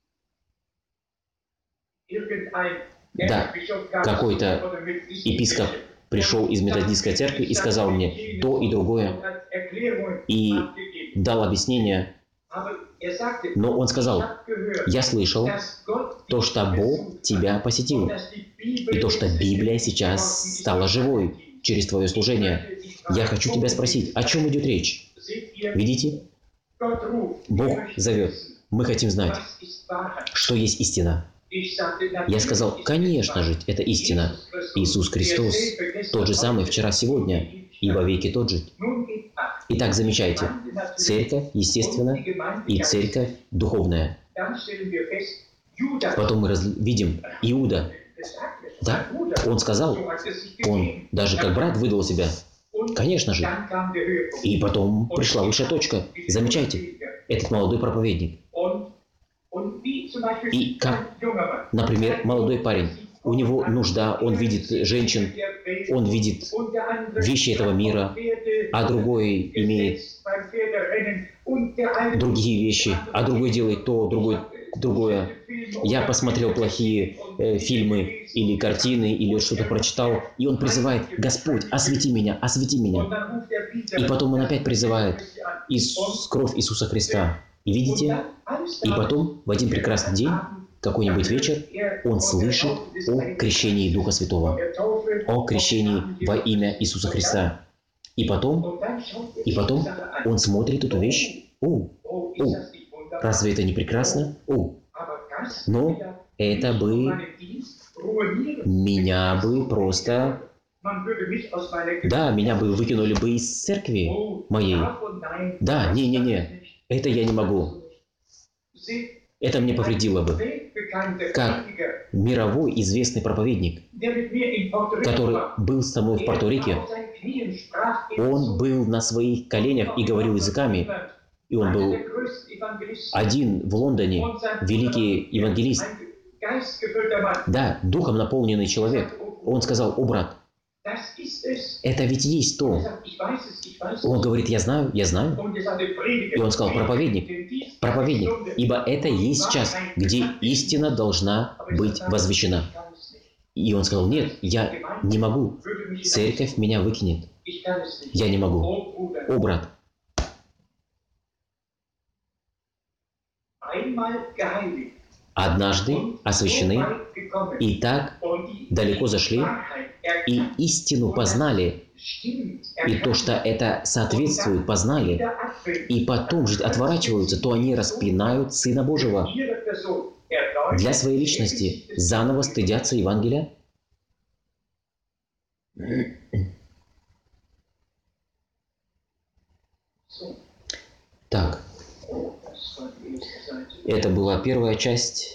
Да, какой-то епископ пришел из методистской церкви и сказал мне то и другое, и дал объяснение. Но он сказал: я слышал то, что Бог тебя посетил, и то, что Библия сейчас стала живой через твое служение. Я хочу тебя спросить, о чем идет речь? Видите? Бог зовет. Мы хотим знать, что есть истина. Я сказал: конечно же, это истина. Иисус Христос тот же самый вчера, сегодня и во веки тот же. Итак, замечайте, церковь, естественно, и церковь духовная. Потом мы видим Иуда. Да, он сказал, он даже как брат выдал себя. Конечно же. И потом пришла высшая точка. Замечайте, этот молодой проповедник. И как, например, молодой парень, у него нужда, он видит женщин, он видит вещи этого мира, а другой имеет другие вещи, а другой делает то, другое. Я посмотрел плохие фильмы или картины, или что-то прочитал, и он призывает: «Господь, освети меня, освети меня». И потом он опять призывает кровь Иисуса Христа. И видите? И потом, в один прекрасный день, какой-нибудь вечер, он слышит о крещении Духа Святого, о крещении во имя Иисуса Христа. И потом он смотрит эту вещь. Разве это не прекрасно? Но это бы меня бы просто... Да, меня бы выкинули бы из церкви моей. Да, не, это я не могу. Это мне повредило бы. Как мировой известный проповедник, который был со мной в Пуэрто-Рике, он был на своих коленях и говорил языками, и он был один в Лондоне, великий евангелист. Да, духом наполненный человек. Он сказал: «О, брат, это ведь есть то». Он говорит: «Я знаю». И он сказал: проповедник, ибо это есть час, где истина должна быть возвещена. И он сказал: «Нет, я не могу. Церковь меня выкинет. Я не могу». О, брат, однажды освящены и так далеко зашли, и истину познали, и то, что это соответствует, познали, и потом же отворачиваются, то они распинают Сына Божьего для своей личности, заново стыдятся Евангелия. Так, это была первая часть.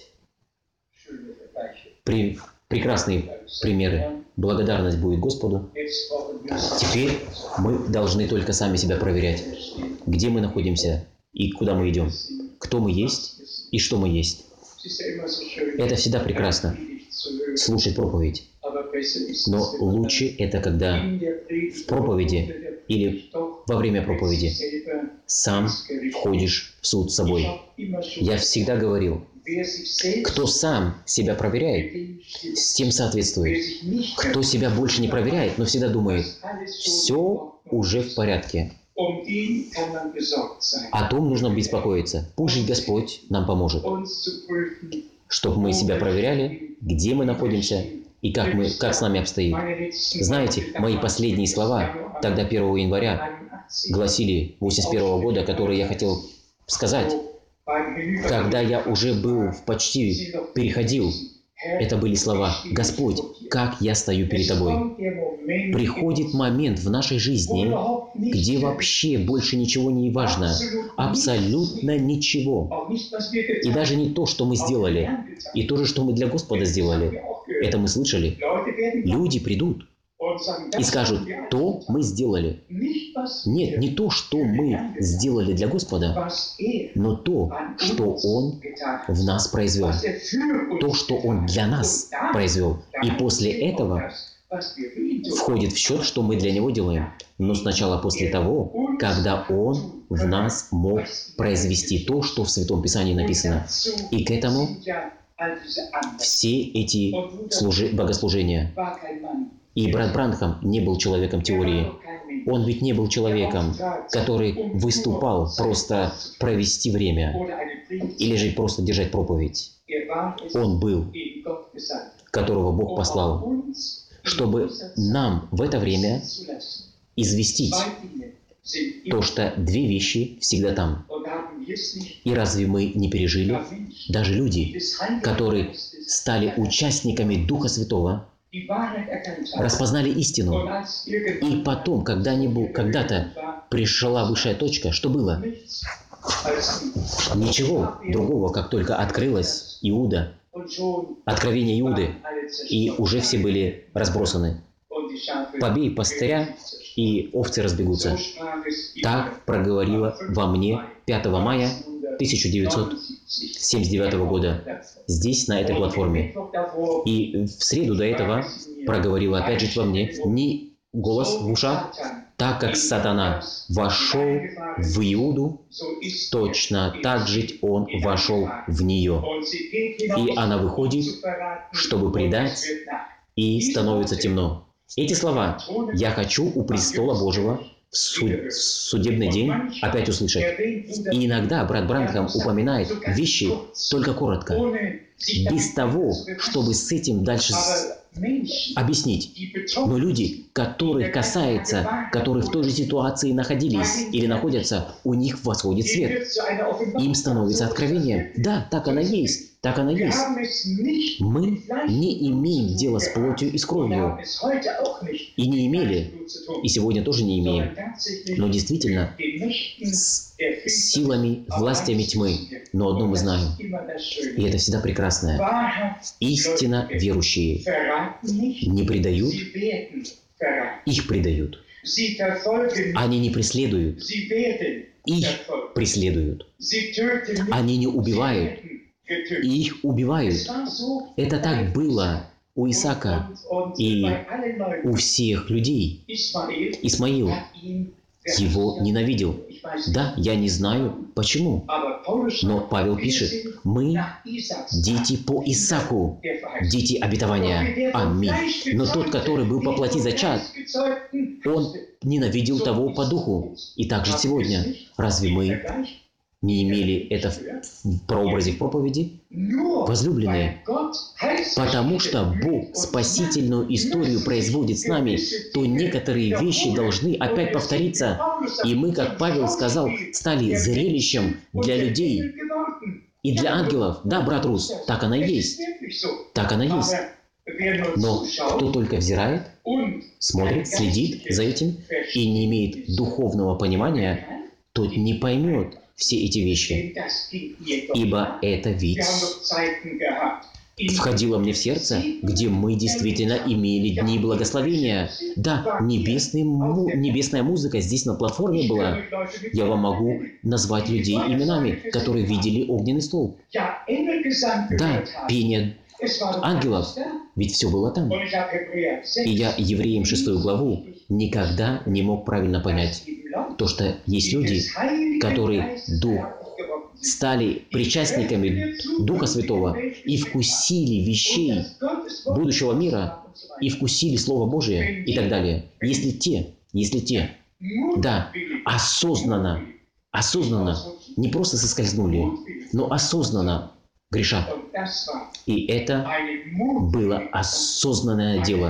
Прекрасные примеры. Благодарность будет Господу. Теперь мы должны только сами себя проверять, где мы находимся и куда мы идем, кто мы есть и что мы есть. Это всегда прекрасно, слушать проповедь. Но лучше это, когда в проповеди или во время проповеди сам входишь в суд с собой. Я всегда говорил: кто сам себя проверяет, с тем соответствует. Кто себя больше не проверяет, но всегда думает: все уже в порядке, о том нужно беспокоиться. Пусть же Господь нам поможет, чтобы мы себя проверяли, где мы находимся и как с нами обстоит. Знаете, мои последние слова тогда 1 января гласили 81 года, которые я хотел сказать, когда я уже был почти переходил. Это были слова: «Господь, как я стою перед Тобой». Приходит момент в нашей жизни, где вообще больше ничего не важно. Абсолютно ничего. И даже не то, что мы сделали, и то же, что мы для Господа сделали. Это мы слышали. Люди придут и скажут: то мы сделали. Нет, не то, что мы сделали для Господа, но то, что Он в нас произвел. То, что Он для нас произвел. И после этого входит в счет, что мы для Него делаем. Но сначала после того, когда Он в нас мог произвести то, что в Святом Писании написано. И к этому все эти богослужения. И брат Бранхам не был человеком теории. Он ведь не был человеком, который выступал просто провести время или же просто держать проповедь. Он был, которого Бог послал, чтобы нам в это время известить то, что две вещи всегда там. И разве мы не пережили? Даже люди, которые стали участниками Духа Святого, распознали истину. И потом, когда-то пришла высшая точка, что было? Ничего другого, как только открылась Иуда, откровение Иуды, и уже все были разбросаны. «Побей пастыря, и овцы разбегутся». Так проговорила во мне 5 мая 1979 года, здесь, на этой платформе. И в среду до этого проговорила опять же во мне не голос в ушах, Так как сатана вошел в Иуду, точно так же он вошел в нее. И она выходит, чтобы предать, и становится темно. Эти слова «Я хочу у престола Божьего в судебный день» опять услышать. И иногда брат Бранхам упоминает вещи только коротко, без того, чтобы с этим дальше объяснить. Но люди, которых касается, которые в той же ситуации находились или находятся, у них восходит свет. Им становится откровением. Да, так оно есть. Так оно есть. Мы не имеем дела с плотью и с кровью. И не имели. И сегодня тоже не имеем. Но действительно, с силами, властями тьмы. Но одно мы знаем. И это всегда прекрасное. Истинно верующие не предают, их предают. Они не преследуют, их преследуют. Они не убивают, их убивают. Это так было у Исаака и у всех людей. Исмаил его ненавидел. Да, я не знаю почему. Но Павел пишет, мы дети по Исааку, дети обетования. Аминь. Но тот, который был по плоти зачат, он ненавидел того по духу. И также сегодня. Разве мы не имели это в прообразе в проповеди? Возлюбленные, потому что Бог спасительную историю производит с нами, то некоторые вещи должны опять повториться. И мы, как Павел сказал, стали зрелищем для людей и для ангелов. Да, брат Рус, так оно и есть. Так оно и есть. Но кто только взирает, смотрит, следит за этим и не имеет духовного понимания, тот не поймет все эти вещи. Ибо это ведь входило мне в сердце, где мы действительно имели дни благословения. Да, небесная музыка здесь на платформе была. Я вам могу назвать людей именами, которые видели огненный столб. Да, пение ангелов, ведь все было там. И я Евреям 6 главу никогда не мог правильно понять. То, что есть люди, которые стали причастниками Духа Святого и вкусили вещей будущего мира, и вкусили Слово Божие и так далее. Если те, да, осознанно, не просто соскользнули, но осознанно грешат. И это было осознанное дело,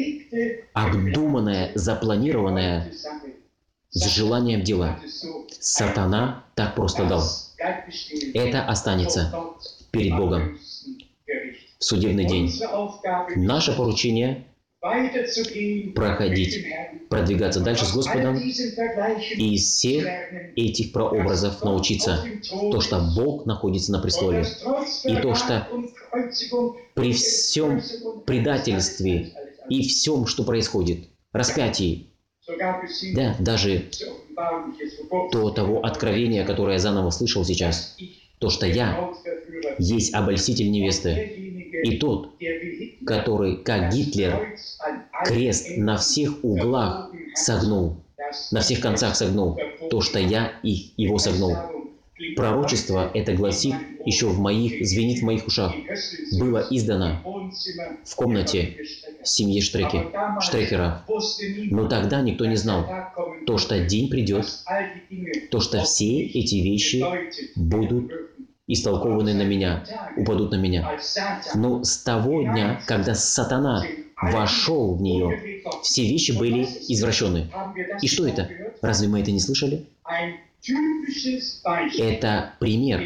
обдуманное, запланированное, с желанием дела. Сатана так просто дал. Это останется перед Богом в судебный день. Наше поручение — проходить, продвигаться дальше с Господом и из всех этих прообразов научиться. То, что Бог находится на престоле. И то, что при всем предательстве и всем, что происходит, распятии, да, даже того откровения, которое я заново слышал сейчас, то, что я есть обольститель невесты, и тот, который, как Гитлер, крест на всех углах согнул, на всех концах согнул, то, что я его согнул. Пророчество это гласит, еще звенит в моих ушах, было издано в комнате семьи Штрекера. Но тогда никто не знал, то, что день придет, то, что все эти вещи будут истолкованы на меня, упадут на меня. Но с того дня, когда сатана вошел в нее, все вещи были извращены. И что это? Разве мы это не слышали? Это пример.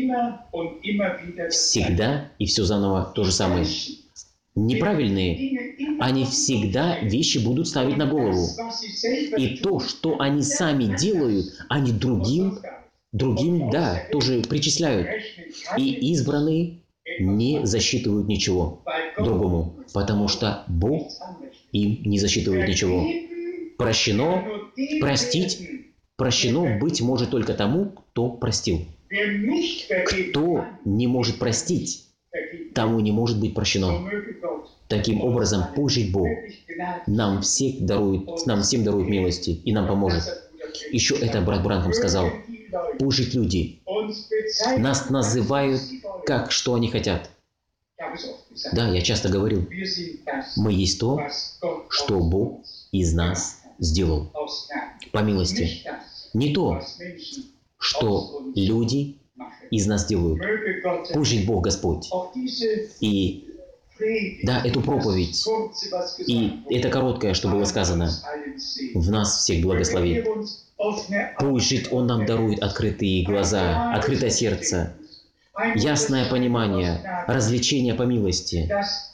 Всегда и все заново то же самое. Неправильные, они всегда вещи будут ставить на голову. И то, что они сами делают, они другим, да, тоже причисляют. И избранные не засчитывают ничего другому, потому что Бог им не засчитывает ничего. Прощено, прощено быть может только тому, кто простил. Кто не может простить, тому не может быть прощено. Таким образом, пусть жить Бог нам всем дарует милости и нам поможет. Еще это брат Бранхам сказал. Пусть жить люди нас называют, что они хотят. Да, я часто говорю, мы есть то, что Бог из нас сделал по милости. Не то, что люди из нас делают. Пусть жить Бог Господь. И да, эту проповедь, и это короткое, что было сказано, в нас всех благословит. Пусть жить Он нам дарует открытые глаза, открытое сердце, ясное понимание, развлечение по милости,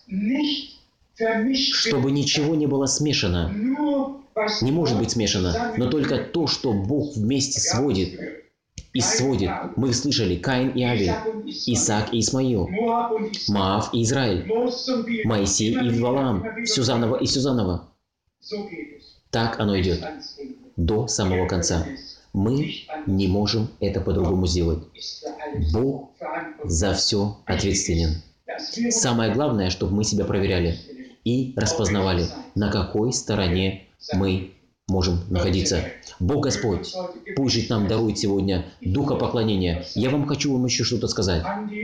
чтобы ничего не было смешано. Не может быть смешано, но только то, что Бог вместе сводит и сводит. Мы слышали Каин и Авель, Исаак и Исмаил, Моав и Израиль, Моисей и Валаам, Сюзанова и Сюзанова. Так оно идет до самого конца. Мы не можем это по-другому сделать. Бог за все ответственен. Самое главное, чтобы мы себя проверяли и распознавали, на какой стороне мы можем находиться. Бог Господь, пусть жить нам дарует сегодня духа поклонения. Я хочу вам еще что-то сказать.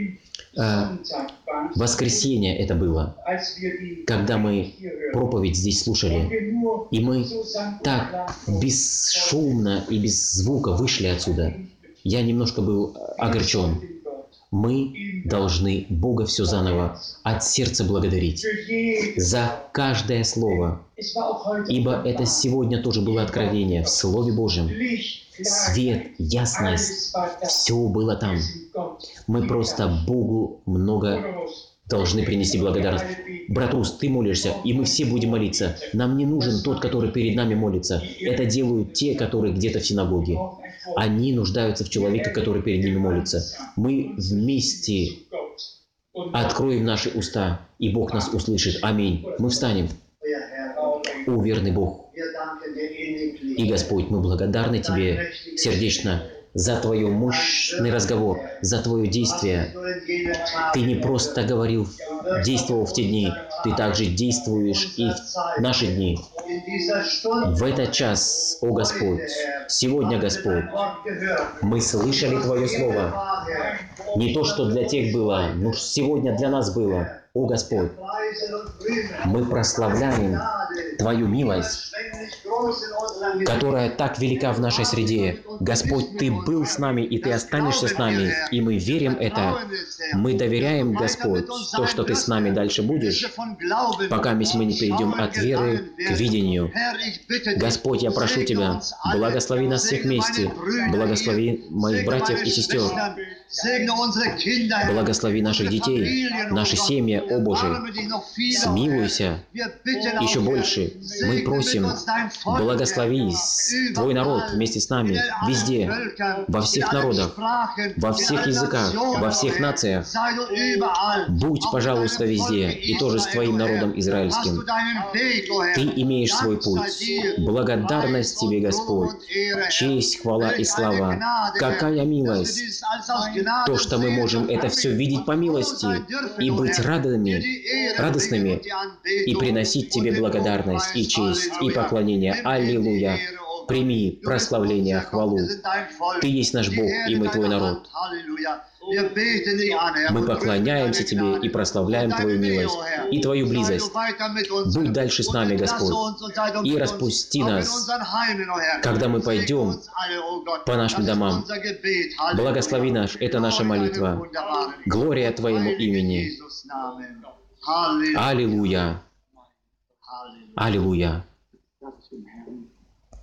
Воскресенье это было, когда мы проповедь здесь слушали, и мы так бесшумно и без звука вышли отсюда. Я немножко был огорчен. Мы должны Бога все заново от сердца благодарить за каждое слово, ибо это сегодня тоже было откровение в Слове Божьем. Свет, ясность, все было там. Мы просто Богу много должны принести благодарность. Брат Рус, ты молишься, и мы все будем молиться. Нам не нужен тот, который перед нами молится. Это делают те, которые где-то в синагоге. Они нуждаются в человеке, который перед ними молится. Мы вместе откроем наши уста, и Бог нас услышит. Аминь. Мы встанем. О, верный Бог и Господь, мы благодарны Тебе сердечно за Твой мощный разговор, за Твое действие. Ты не просто действовал в те дни, Ты также действуешь и в наши дни. В этот час, о Господь, сегодня, Господь, мы слышали Твое Слово. Не то, что для тех было, но сегодня для нас было. О Господь, мы прославляем Твою милость, которая так велика в нашей среде. Господь, Ты был с нами, и Ты останешься с нами, и мы верим это. Мы доверяем, Господь, то, что Ты с нами дальше будешь, пока мы не перейдем от веры к видению. Господь, я прошу Тебя, благослови нас всех вместе, благослови моих братьев и сестер, благослови наших детей, наши семьи, о Боже, смилуйся еще больше. Мы просим, благослови Твой народ вместе с нами, везде, во всех народах, во всех языках, во всех нациях. Будь, пожалуйста, везде, и тоже с Твоим народом израильским. Ты имеешь свой путь. Благодарность Тебе, Господь. Честь, хвала и слава. Какая милость! То, что мы можем это все видеть по милости и быть радостными и приносить Тебе благодарность и честь и поклонение. Аллилуйя! Прими прославление, хвалу. Ты есть наш Бог, и мы Твой народ. Мы поклоняемся Тебе и прославляем Твою милость и Твою близость. Будь дальше с нами, Господь, и распусти нас, когда мы пойдем по нашим домам. Благослови нас, это наша молитва. Глория Твоему имени. Аллилуйя. Аллилуйя.